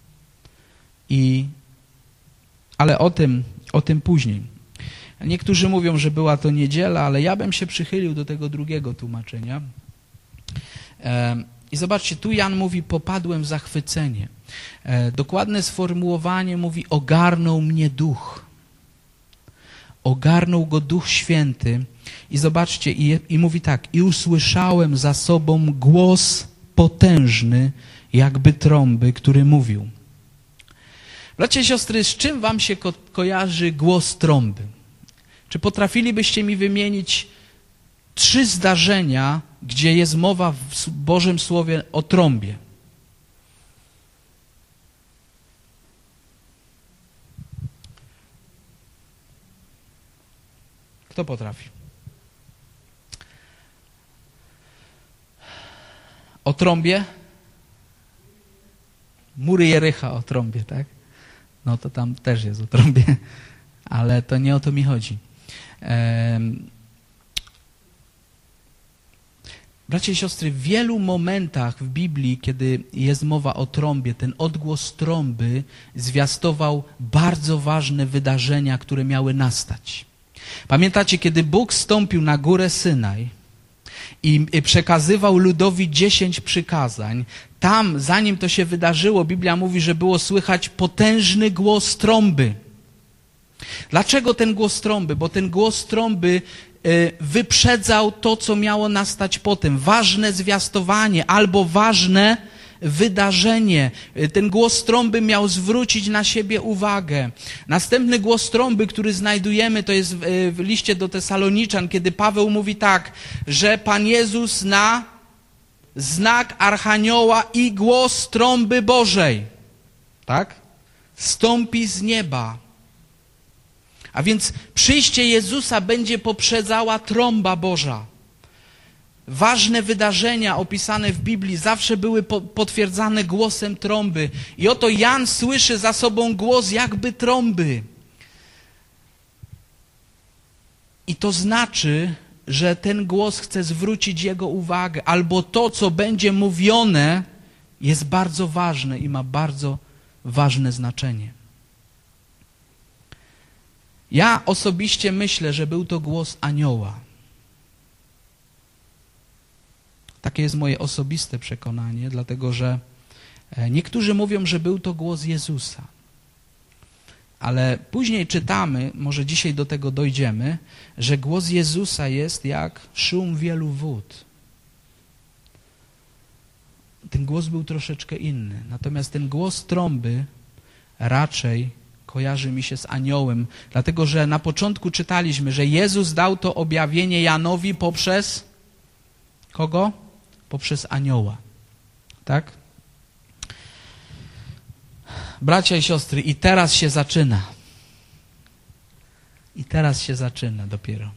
Ale o tym później. Niektórzy mówią, że była to niedziela, ale ja bym się przychylił do tego drugiego tłumaczenia. I zobaczcie, tu Jan mówi, popadłem w zachwycenie. Dokładne sformułowanie mówi, ogarnął mnie duch. Ogarnął go Duch Święty. I zobaczcie, i mówi tak, i usłyszałem za sobą głos potężny, jakby trąby, który mówił. Bracia i siostry, z czym wam się kojarzy głos trąby? Czy potrafilibyście mi wymienić 3 zdarzenia, gdzie jest mowa w Bożym Słowie o trąbie? Kto potrafi? O trąbie? Mury Jericha o trąbie, tak? No to tam też jest o trąbie, ale to nie o to mi chodzi. Bracia i siostry, w wielu momentach w Biblii, kiedy jest mowa o trąbie, ten odgłos trąby zwiastował bardzo ważne wydarzenia, które miały nastać. Pamiętacie, kiedy Bóg zstąpił na górę Synaj i przekazywał ludowi 10 przykazań, tam, zanim to się wydarzyło, Biblia mówi, że było słychać potężny głos trąby. Dlaczego ten głos trąby? Bo ten głos trąby wyprzedzał to, co miało nastać potem. Ważne zwiastowanie albo ważne wydarzenie. Ten głos trąby miał zwrócić na siebie uwagę. Następny głos trąby, który znajdujemy, to jest w liście do Tesaloniczan, kiedy Paweł mówi tak, że Pan Jezus na znak Archanioła i głos trąby Bożej, tak? Stąpi z nieba. A więc przyjście Jezusa będzie poprzedzała trąba Boża. Ważne wydarzenia opisane w Biblii zawsze były potwierdzane głosem trąby. I oto Jan słyszy za sobą głos jakby trąby. I to znaczy, że ten głos chce zwrócić jego uwagę, albo to, co będzie mówione, jest bardzo ważne i ma bardzo ważne znaczenie. Ja osobiście myślę, że był to głos anioła. Takie jest moje osobiste przekonanie, dlatego że niektórzy mówią, że był to głos Jezusa. Ale później czytamy, może dzisiaj do tego dojdziemy, że głos Jezusa jest jak szum wielu wód. Ten głos był troszeczkę inny. Natomiast ten głos trąby raczej kojarzy mi się z aniołem, dlatego że na początku czytaliśmy, że Jezus dał to objawienie Janowi poprzez kogo? Poprzez anioła. Tak? Bracia i siostry, i teraz się zaczyna. I teraz się zaczyna dopiero.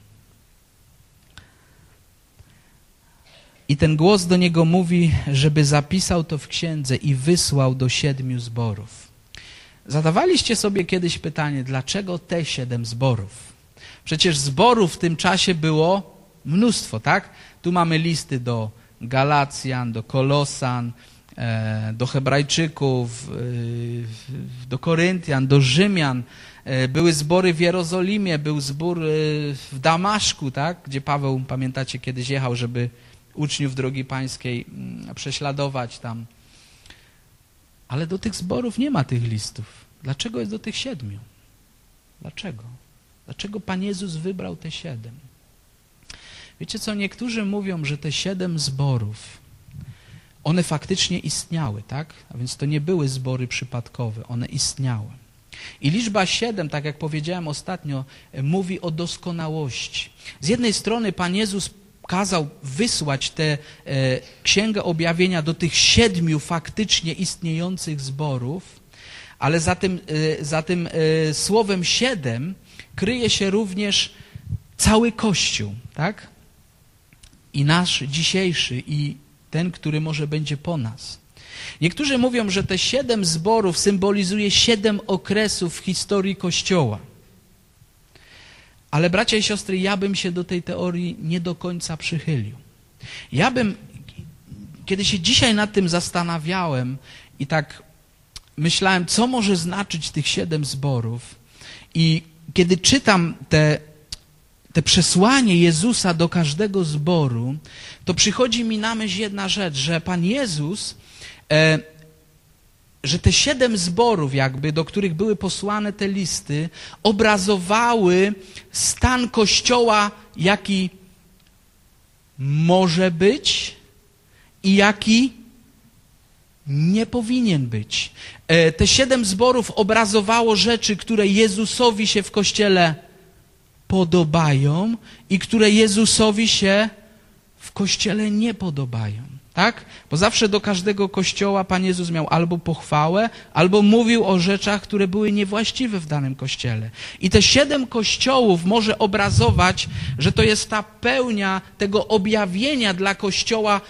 I ten głos do niego mówi, żeby zapisał to w księdze i wysłał do 7 zborów. Zadawaliście sobie kiedyś pytanie, dlaczego te 7 zborów? Przecież zborów w tym czasie było mnóstwo, tak? Tu mamy listy do Galacjan, do Kolosan, do Hebrajczyków, do Koryntian, do Rzymian. Były zbory w Jerozolimie, był zbór w Damaszku, tak? Gdzie Paweł, pamiętacie, kiedyś jechał, żeby uczniów drogi pańskiej prześladować tam. Ale do tych zborów nie ma tych listów. Dlaczego jest do tych 7? Dlaczego? Dlaczego Pan Jezus wybrał te 7? Wiecie co, niektórzy mówią, że te 7 zborów, one faktycznie istniały, tak? A więc to nie były zbory przypadkowe, one istniały. I liczba 7, tak jak powiedziałem ostatnio, mówi o doskonałości. Z jednej strony Pan Jezus kazał wysłać tę Księgę Objawienia do tych 7 faktycznie istniejących zborów, ale za tym słowem 7 kryje się również cały Kościół, tak? I nasz dzisiejszy, i ten, który może będzie po nas. Niektórzy mówią, że te 7 zborów symbolizuje 7 okresów w historii Kościoła. Ale bracia i siostry, ja bym się do tej teorii nie do końca przychylił. Kiedy się dzisiaj nad tym zastanawiałem i tak myślałem, co może znaczyć tych 7 zborów, i kiedy czytam te przesłanie Jezusa do każdego zboru, to przychodzi mi na myśl jedna rzecz, że Pan Jezus, że te 7 zborów jakby, do których były posłane te listy, obrazowały stan Kościoła, jaki może być i jaki nie powinien być. Te 7 zborów obrazowało rzeczy, które Jezusowi się w Kościele podobają i które Jezusowi się w Kościele nie podobają. Tak? Bo zawsze do każdego kościoła Pan Jezus miał albo pochwałę, albo mówił o rzeczach, które były niewłaściwe w danym kościele. I te 7 kościołów może obrazować, że to jest ta pełnia tego objawienia dla kościoła,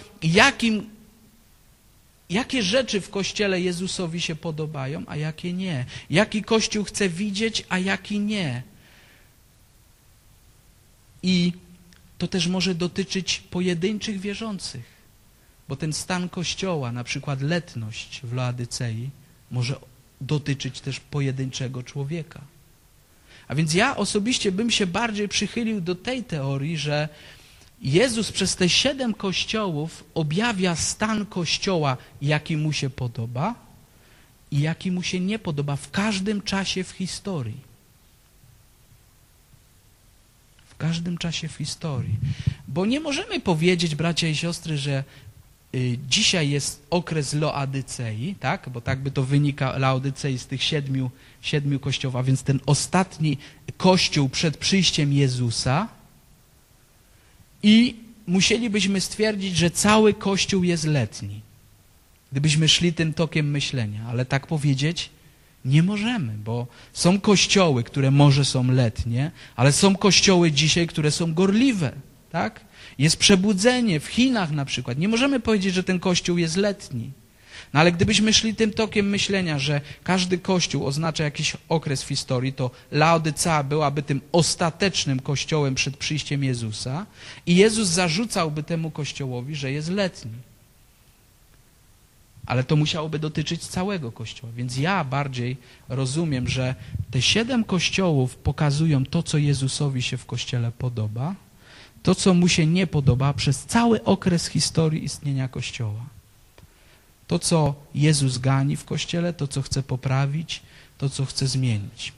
jakie rzeczy w kościele Jezusowi się podobają, a jakie nie. Jaki kościół chce widzieć, a jaki nie. I to też może dotyczyć pojedynczych wierzących, bo ten stan Kościoła, na przykład letność w Laodycei, może dotyczyć też pojedynczego człowieka. A więc ja osobiście bym się bardziej przychylił do tej teorii, że Jezus przez te 7 kościołów objawia stan Kościoła, jaki mu się podoba i jaki mu się nie podoba w każdym czasie w historii. W każdym czasie w historii. Bo nie możemy powiedzieć, bracia i siostry, że dzisiaj jest okres Laodycei, tak? Bo tak by to wynika Laodycei z tych 7 kościołów, a więc ten ostatni kościół przed przyjściem Jezusa, i musielibyśmy stwierdzić, że cały Kościół jest letni, gdybyśmy szli tym tokiem myślenia. Ale tak powiedzieć nie możemy, bo są kościoły, które może są letnie, ale są kościoły dzisiaj, które są gorliwe, tak? Jest przebudzenie w Chinach na przykład. Nie możemy powiedzieć, że ten kościół jest letni. No ale gdybyśmy szli tym tokiem myślenia, że każdy kościół oznacza jakiś okres w historii, to Laodycea byłaby tym ostatecznym kościołem przed przyjściem Jezusa i Jezus zarzucałby temu kościołowi, że jest letni. Ale to musiałoby dotyczyć całego Kościoła. Więc ja bardziej rozumiem, że te 7 kościołów pokazują to, co Jezusowi się w Kościele podoba, to, co mu się nie podoba przez cały okres historii istnienia Kościoła. To, co Jezus gani w Kościele, to, co chce poprawić, to, co chce zmienić.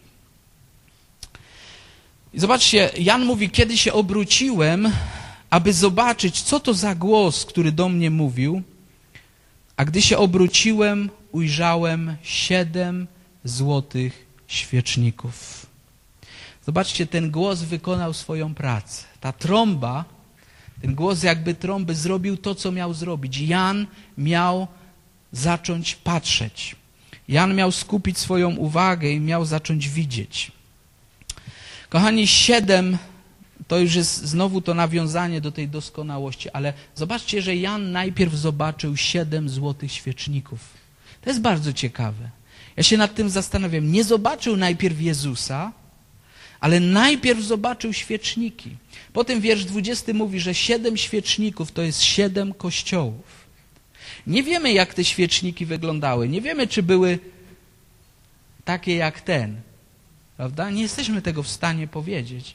I zobaczcie, Jan mówi, kiedy się obróciłem, aby zobaczyć, co to za głos, który do mnie mówił, a gdy się obróciłem, ujrzałem 7 złotych świeczników. Zobaczcie, ten głos wykonał swoją pracę. Ta trąba, ten głos jakby trąby zrobił to, co miał zrobić. Jan miał zacząć patrzeć. Jan miał skupić swoją uwagę i miał zacząć widzieć. Kochani, 7 to już jest znowu to nawiązanie do tej doskonałości, ale zobaczcie, że Jan najpierw zobaczył 7 złotych świeczników. To jest bardzo ciekawe. Ja się nad tym zastanawiam. Nie zobaczył najpierw Jezusa, ale najpierw zobaczył świeczniki. Potem wiersz 20 mówi, że 7 świeczników to jest 7 kościołów. Nie wiemy, jak te świeczniki wyglądały. Nie wiemy, czy były takie jak ten. Prawda? Nie jesteśmy tego w stanie powiedzieć.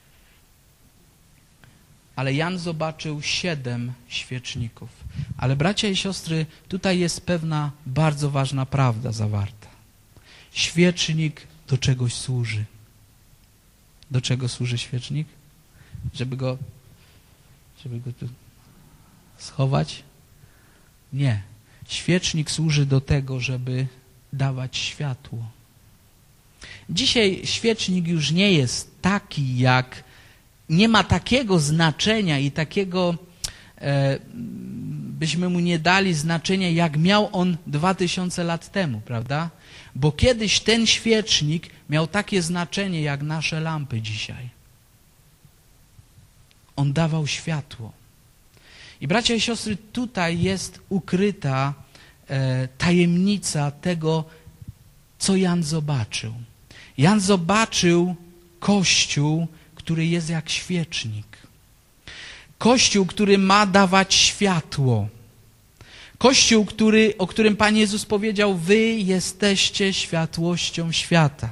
Ale Jan zobaczył 7 świeczników. Ale bracia i siostry, tutaj jest pewna bardzo ważna prawda zawarta. Świecznik do czegoś służy. Do czego służy świecznik? Żeby go tu schować? Nie. Świecznik służy do tego, żeby dawać światło. Dzisiaj świecznik już nie jest taki jak, nie ma takiego znaczenia i takiego, byśmy mu nie dali znaczenia, jak miał on 2000 lat temu, prawda? Bo kiedyś ten świecznik miał takie znaczenie, jak nasze lampy dzisiaj. On dawał światło. I bracia i siostry, tutaj jest ukryta tajemnica tego, co Jan zobaczył. Jan zobaczył Kościół, który jest jak świecznik. Kościół, który ma dawać światło. Kościół, o którym Pan Jezus powiedział, wy jesteście światłością świata.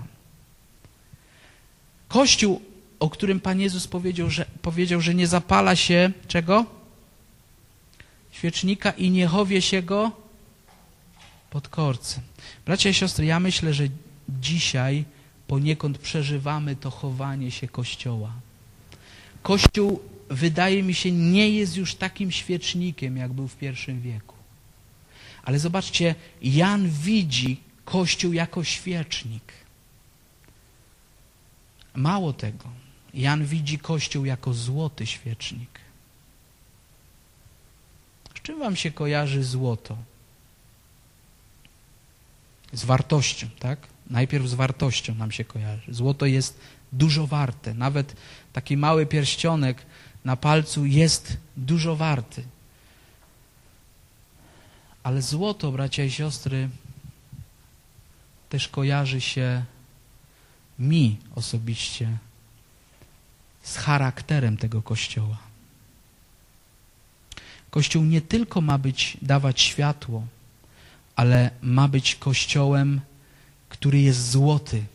Kościół, o którym Pan Jezus powiedział, że nie zapala się czego? Świecznika i nie chowie się go pod korcem. Bracia i siostry, ja myślę, że dzisiaj poniekąd przeżywamy to chowanie się Kościoła. Kościół, wydaje mi się, nie jest już takim świecznikiem, jak był w I wieku. Ale zobaczcie, Jan widzi Kościół jako świecznik. Mało tego, Jan widzi Kościół jako złoty świecznik. Z czym wam się kojarzy złoto? Z wartością, tak? Najpierw z wartością nam się kojarzy. Złoto jest dużo warte. Nawet taki mały pierścionek na palcu jest dużo warty. Ale złoto, bracia i siostry, też kojarzy się mi osobiście z charakterem tego Kościoła. Kościół nie tylko ma dawać światło, ale ma być Kościołem, który jest złoty.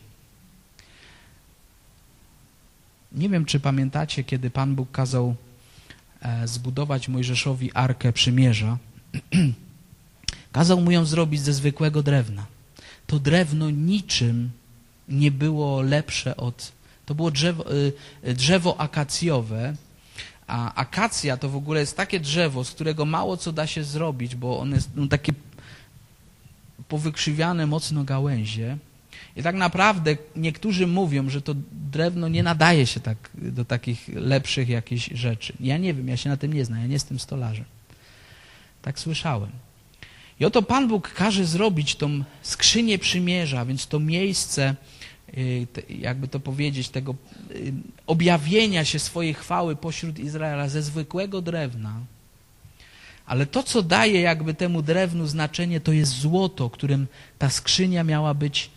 Nie wiem, czy pamiętacie, kiedy Pan Bóg kazał zbudować Mojżeszowi Arkę Przymierza, kazał mu ją zrobić ze zwykłego drewna. To drewno niczym nie było lepsze to było drzewo akacjowe, a akacja to w ogóle jest takie drzewo, z którego mało co da się zrobić, bo one jest takie powykrzywiane mocno gałęzie. I tak naprawdę niektórzy mówią, że to drewno nie nadaje się tak do takich lepszych jakichś rzeczy. Ja nie wiem, ja się na tym nie znam, ja nie jestem stolarzem. Tak słyszałem. I oto Pan Bóg każe zrobić tą skrzynię przymierza, więc to miejsce, jakby to powiedzieć, tego objawienia się swojej chwały pośród Izraela ze zwykłego drewna. Ale to, co daje jakby temu drewnu znaczenie, to jest złoto, którym ta skrzynia miała być,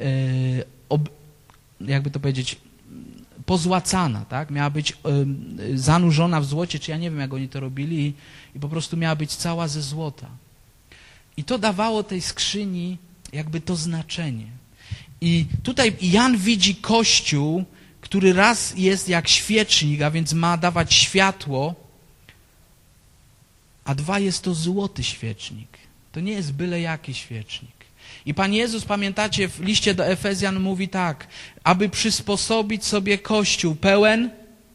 jakby to powiedzieć, pozłacana, tak? Miała być zanurzona w złocie, czy ja nie wiem, jak oni to robili, i po prostu miała być cała ze złota. I to dawało tej skrzyni jakby to znaczenie. I tutaj Jan widzi Kościół, który raz jest jak świecznik, a więc ma dawać światło, a dwa jest to złoty świecznik. To nie jest byle jaki świecznik. I Pan Jezus, pamiętacie, w liście do Efezjan mówi tak, aby przysposobić sobie Kościół pełen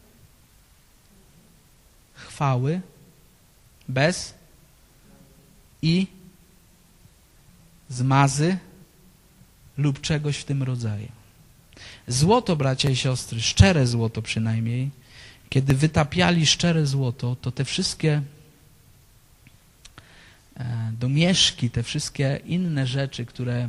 chwały, bez i zmazy lub czegoś w tym rodzaju. Złoto, bracia i siostry, szczere złoto przynajmniej, kiedy wytapiali szczere złoto, to te wszystkie domieszki, te wszystkie inne rzeczy, które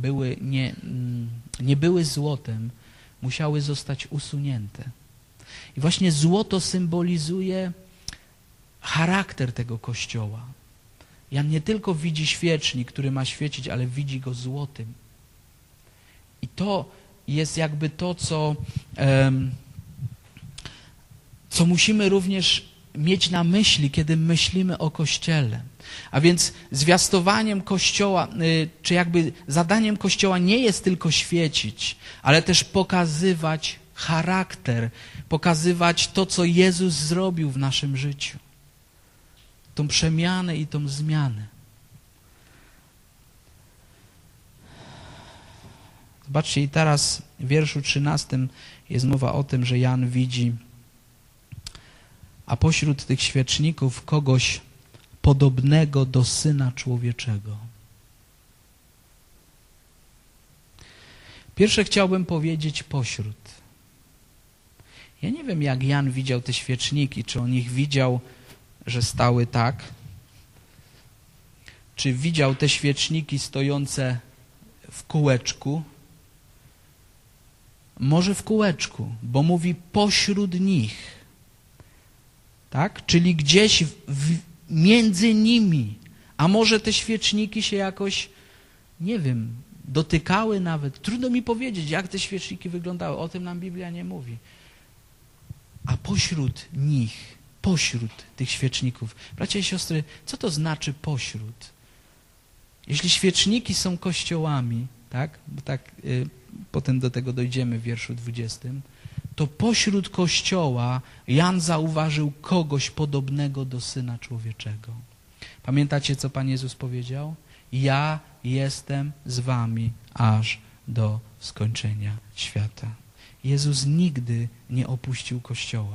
nie były złotem, musiały zostać usunięte. I właśnie złoto symbolizuje charakter tego Kościoła. Jan nie tylko widzi świecznik, który ma świecić, ale widzi go złotym. I to jest jakby to, co musimy również mieć na myśli, kiedy myślimy o Kościele. A więc zwiastowaniem Kościoła, czy jakby zadaniem Kościoła nie jest tylko świecić, ale też pokazywać charakter, pokazywać to, co Jezus zrobił w naszym życiu. Tą przemianę i tą zmianę. Zobaczcie, i teraz w wierszu 13 jest mowa o tym, że Jan widzi, a pośród tych świeczników kogoś podobnego do Syna Człowieczego. Pierwsze chciałbym powiedzieć pośród. Ja nie wiem, jak Jan widział te świeczniki, czy on ich widział, że stały tak, czy widział te świeczniki stojące w kółeczku. Może w kółeczku, bo mówi pośród nich. Tak? Czyli gdzieś między nimi. A może te świeczniki się jakoś, nie wiem, dotykały nawet. Trudno mi powiedzieć, jak te świeczniki wyglądały. O tym nam Biblia nie mówi. A pośród nich, pośród tych świeczników. Bracia i siostry, co to znaczy pośród? Jeśli świeczniki są kościołami, tak? Bo tak potem do tego dojdziemy w wierszu 20, to pośród Kościoła Jan zauważył kogoś podobnego do Syna Człowieczego. Pamiętacie, co Pan Jezus powiedział? Ja jestem z wami aż do skończenia świata. Jezus nigdy nie opuścił Kościoła.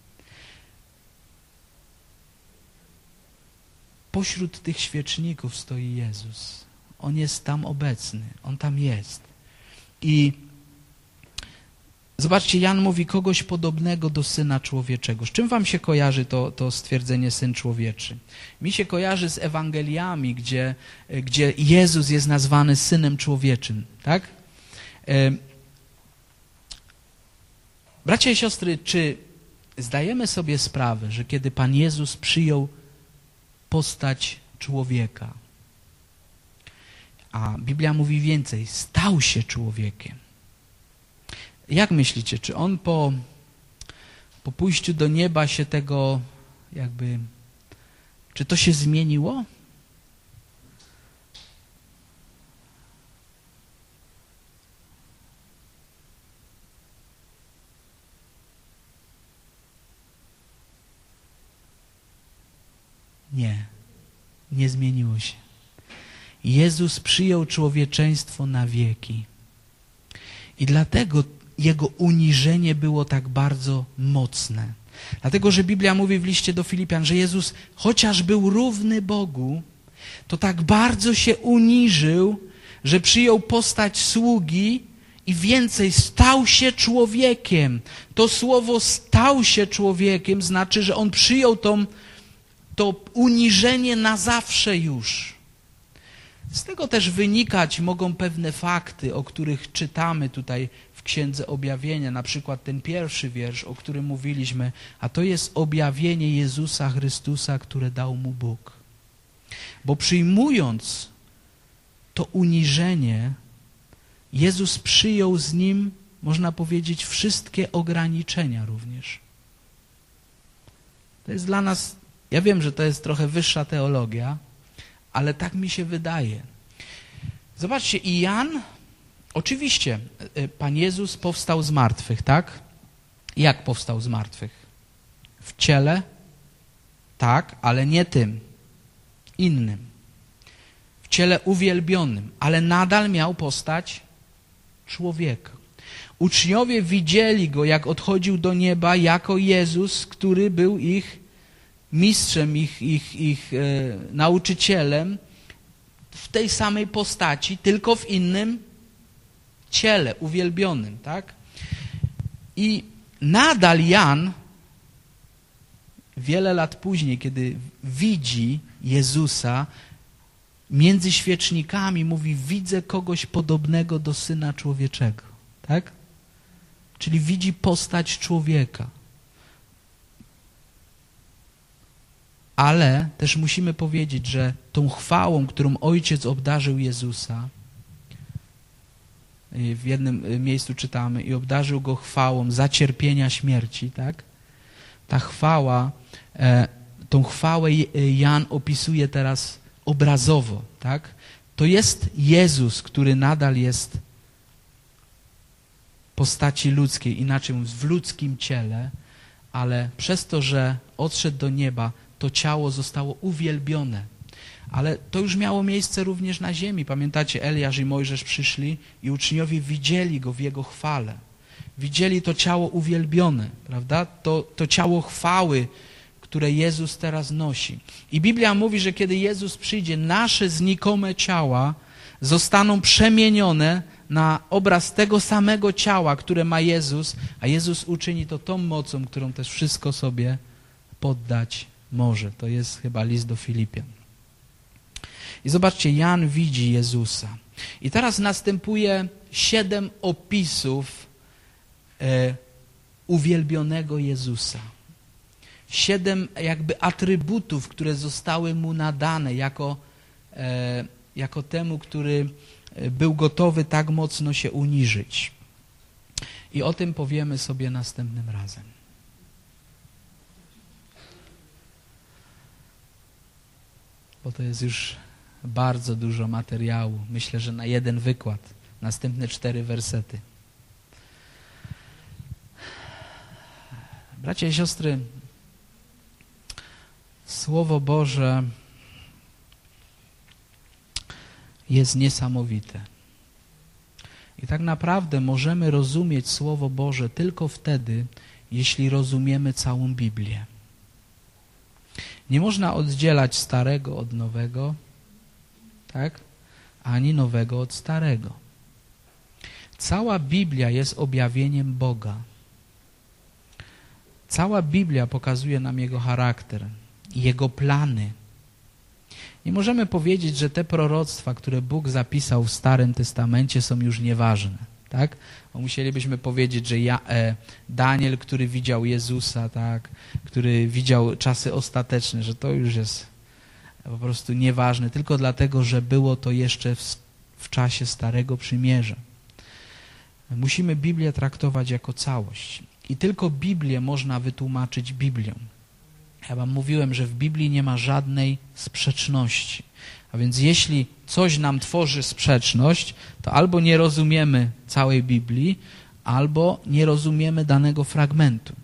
Pośród tych świeczników stoi Jezus. On jest tam obecny. On tam jest. I zobaczcie, Jan mówi kogoś podobnego do Syna Człowieczego. Z czym wam się kojarzy to stwierdzenie Syn Człowieczy? Mi się kojarzy z Ewangeliami, gdzie Jezus jest nazwany Synem Człowieczym. Tak? Bracia i siostry, czy zdajemy sobie sprawę, że kiedy Pan Jezus przyjął postać człowieka, a Biblia mówi więcej, stał się człowiekiem. Jak myślicie, czy on po pójściu do nieba się tego jakby... Czy to się zmieniło? Nie, nie zmieniło się. Jezus przyjął człowieczeństwo na wieki. I dlatego Jego uniżenie było tak bardzo mocne. Dlatego, że Biblia mówi w liście do Filipian, że Jezus, chociaż był równy Bogu, to tak bardzo się uniżył, że przyjął postać sługi i więcej, stał się człowiekiem. To słowo stał się człowiekiem znaczy, że On przyjął to uniżenie na zawsze już. Z tego też wynikać mogą pewne fakty, o których czytamy tutaj w Księdze Objawienia, na przykład ten pierwszy wiersz, o którym mówiliśmy, a to jest objawienie Jezusa Chrystusa, które dał Mu Bóg. Bo przyjmując to uniżenie, Jezus przyjął z Nim, można powiedzieć, wszystkie ograniczenia również. To jest dla nas, ja wiem, że to jest trochę wyższa teologia, ale tak mi się wydaje. Zobaczcie, i Jan, oczywiście, Pan Jezus powstał z martwych, tak? Jak powstał z martwych? W ciele? Tak, ale nie tym, innym. W ciele uwielbionym, ale nadal miał postać człowieka. Uczniowie widzieli Go, jak odchodził do nieba, jako Jezus, który był ich mistrzem, ich nauczycielem, w tej samej postaci, tylko w innym ciele, uwielbionym, tak? I nadal Jan, wiele lat później, kiedy widzi Jezusa, między świecznikami mówi, widzę kogoś podobnego do Syna Człowieczego, tak? Czyli widzi postać człowieka. Ale też musimy powiedzieć, że tą chwałą, którą Ojciec obdarzył Jezusa, w jednym miejscu czytamy, i obdarzył Go chwałą za cierpienia śmierci, tak? Ta chwała, tą chwałę Jan opisuje teraz obrazowo, tak? To jest Jezus, który nadal jest postaci ludzkiej, inaczej mówiąc, w ludzkim ciele, ale przez to, że odszedł do nieba, to ciało zostało uwielbione. Ale to już miało miejsce również na ziemi. Pamiętacie, Eliasz i Mojżesz przyszli i uczniowie widzieli Go w Jego chwale. Widzieli to ciało uwielbione, prawda? To ciało chwały, które Jezus teraz nosi. I Biblia mówi, że kiedy Jezus przyjdzie, nasze znikome ciała zostaną przemienione na obraz tego samego ciała, które ma Jezus, a Jezus uczyni to tą mocą, którą też wszystko sobie poddać może. To jest chyba list do Filipian. I zobaczcie, Jan widzi Jezusa. I teraz następuje 7 opisów uwielbionego Jezusa. 7 jakby atrybutów, które zostały Mu nadane jako temu, który był gotowy tak mocno się uniżyć. I o tym powiemy sobie następnym razem. Bo to jest już bardzo dużo materiału. Myślę, że na jeden wykład. Następne 4 wersety. Bracia i siostry, Słowo Boże jest niesamowite. I tak naprawdę możemy rozumieć Słowo Boże tylko wtedy, jeśli rozumiemy całą Biblię. Nie można oddzielać starego od nowego, tak? Ani nowego od starego. Cała Biblia jest objawieniem Boga. Cała Biblia pokazuje nam Jego charakter i Jego plany. Nie możemy powiedzieć, że te proroctwa, które Bóg zapisał w Starym Testamencie, są już nieważne, tak? Bo musielibyśmy powiedzieć, że Daniel, który widział Jezusa, tak? Który widział czasy ostateczne, że to już jest po prostu nieważne, tylko dlatego, że było to jeszcze w czasie Starego Przymierza. Musimy Biblię traktować jako całość. I tylko Biblię można wytłumaczyć Biblią. Ja wam mówiłem, że w Biblii nie ma żadnej sprzeczności. A więc jeśli coś nam tworzy sprzeczność, to albo nie rozumiemy całej Biblii, albo nie rozumiemy danego fragmentu.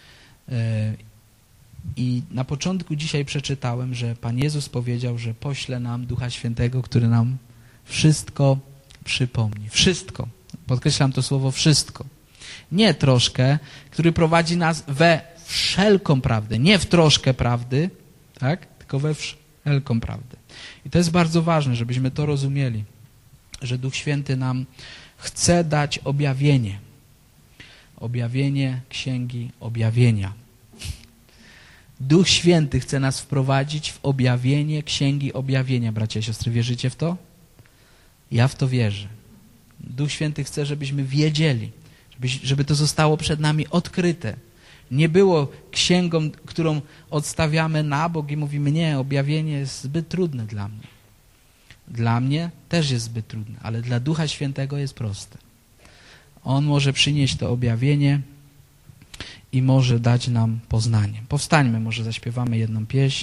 I na początku dzisiaj przeczytałem, że Pan Jezus powiedział, że pośle nam Ducha Świętego, który nam wszystko przypomni. Wszystko. Podkreślam to słowo wszystko. Nie troszkę, który prowadzi nas we wszelką prawdę. Nie w troszkę prawdy, tak? Tylko we wszelką prawdę. I to jest bardzo ważne, żebyśmy to rozumieli, że Duch Święty nam chce dać objawienie. Objawienie Księgi Objawienia. Duch Święty chce nas wprowadzić w objawienie Księgi Objawienia, bracia i siostry. Wierzycie w to? Ja w to wierzę. Duch Święty chce, żebyśmy wiedzieli, żeby to zostało przed nami odkryte. Nie było księgą, którą odstawiamy na bok i mówimy, nie, objawienie jest zbyt trudne dla mnie. Dla mnie też jest zbyt trudne, ale dla Ducha Świętego jest proste. On może przynieść to objawienie i może dać nam poznanie. Powstańmy, może zaśpiewamy jedną pieśń.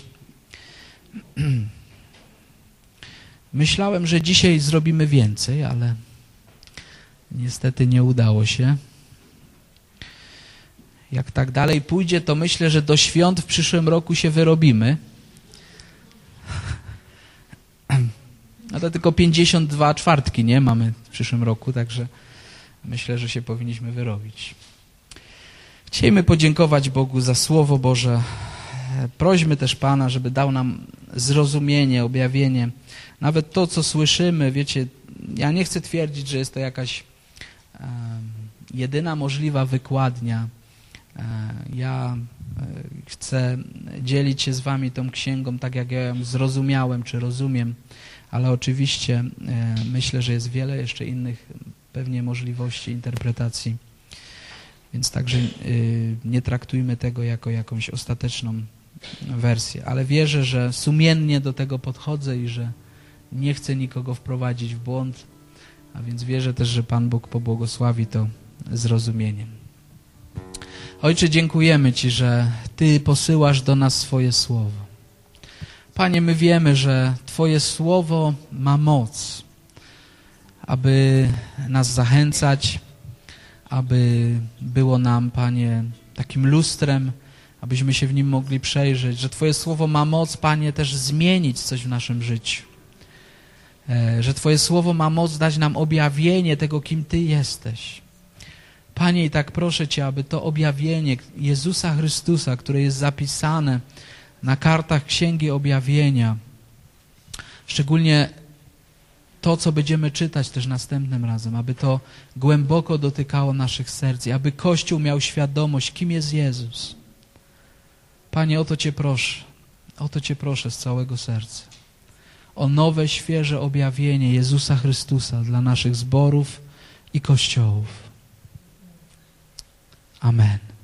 Myślałem, że dzisiaj zrobimy więcej, ale niestety nie udało się. Jak tak dalej pójdzie, to myślę, że do świąt w przyszłym roku się wyrobimy. No to tylko 52 czwartki, nie? Mamy w przyszłym roku, także myślę, że się powinniśmy wyrobić. Chcielibyśmy podziękować Bogu za Słowo Boże. Prośmy też Pana, żeby dał nam zrozumienie, objawienie. Nawet to, co słyszymy, wiecie, ja nie chcę twierdzić, że jest to jakaś jedyna możliwa wykładnia. Ja chcę dzielić się z wami tą księgą, tak jak ja ją zrozumiałem, czy rozumiem, ale oczywiście myślę, że jest wiele jeszcze innych pewnie możliwości interpretacji. Więc także nie traktujmy tego jako jakąś ostateczną wersję. Ale wierzę, że sumiennie do tego podchodzę i że nie chcę nikogo wprowadzić w błąd, a więc wierzę też, że Pan Bóg pobłogosławi to zrozumieniem. Ojcze, dziękujemy Ci, że Ty posyłasz do nas swoje Słowo. Panie, my wiemy, że Twoje Słowo ma moc, aby nas zachęcać, aby było nam, Panie, takim lustrem, abyśmy się w nim mogli przejrzeć, że Twoje Słowo ma moc, Panie, też zmienić coś w naszym życiu. Że Twoje Słowo ma moc dać nam objawienie tego, kim Ty jesteś. Panie, i tak proszę Cię, aby to objawienie Jezusa Chrystusa, które jest zapisane na kartach Księgi Objawienia, szczególnie to, co będziemy czytać też następnym razem, aby to głęboko dotykało naszych serc i aby Kościół miał świadomość, kim jest Jezus. Panie, o to Cię proszę z całego serca. O nowe, świeże objawienie Jezusa Chrystusa dla naszych zborów i kościołów. Amen.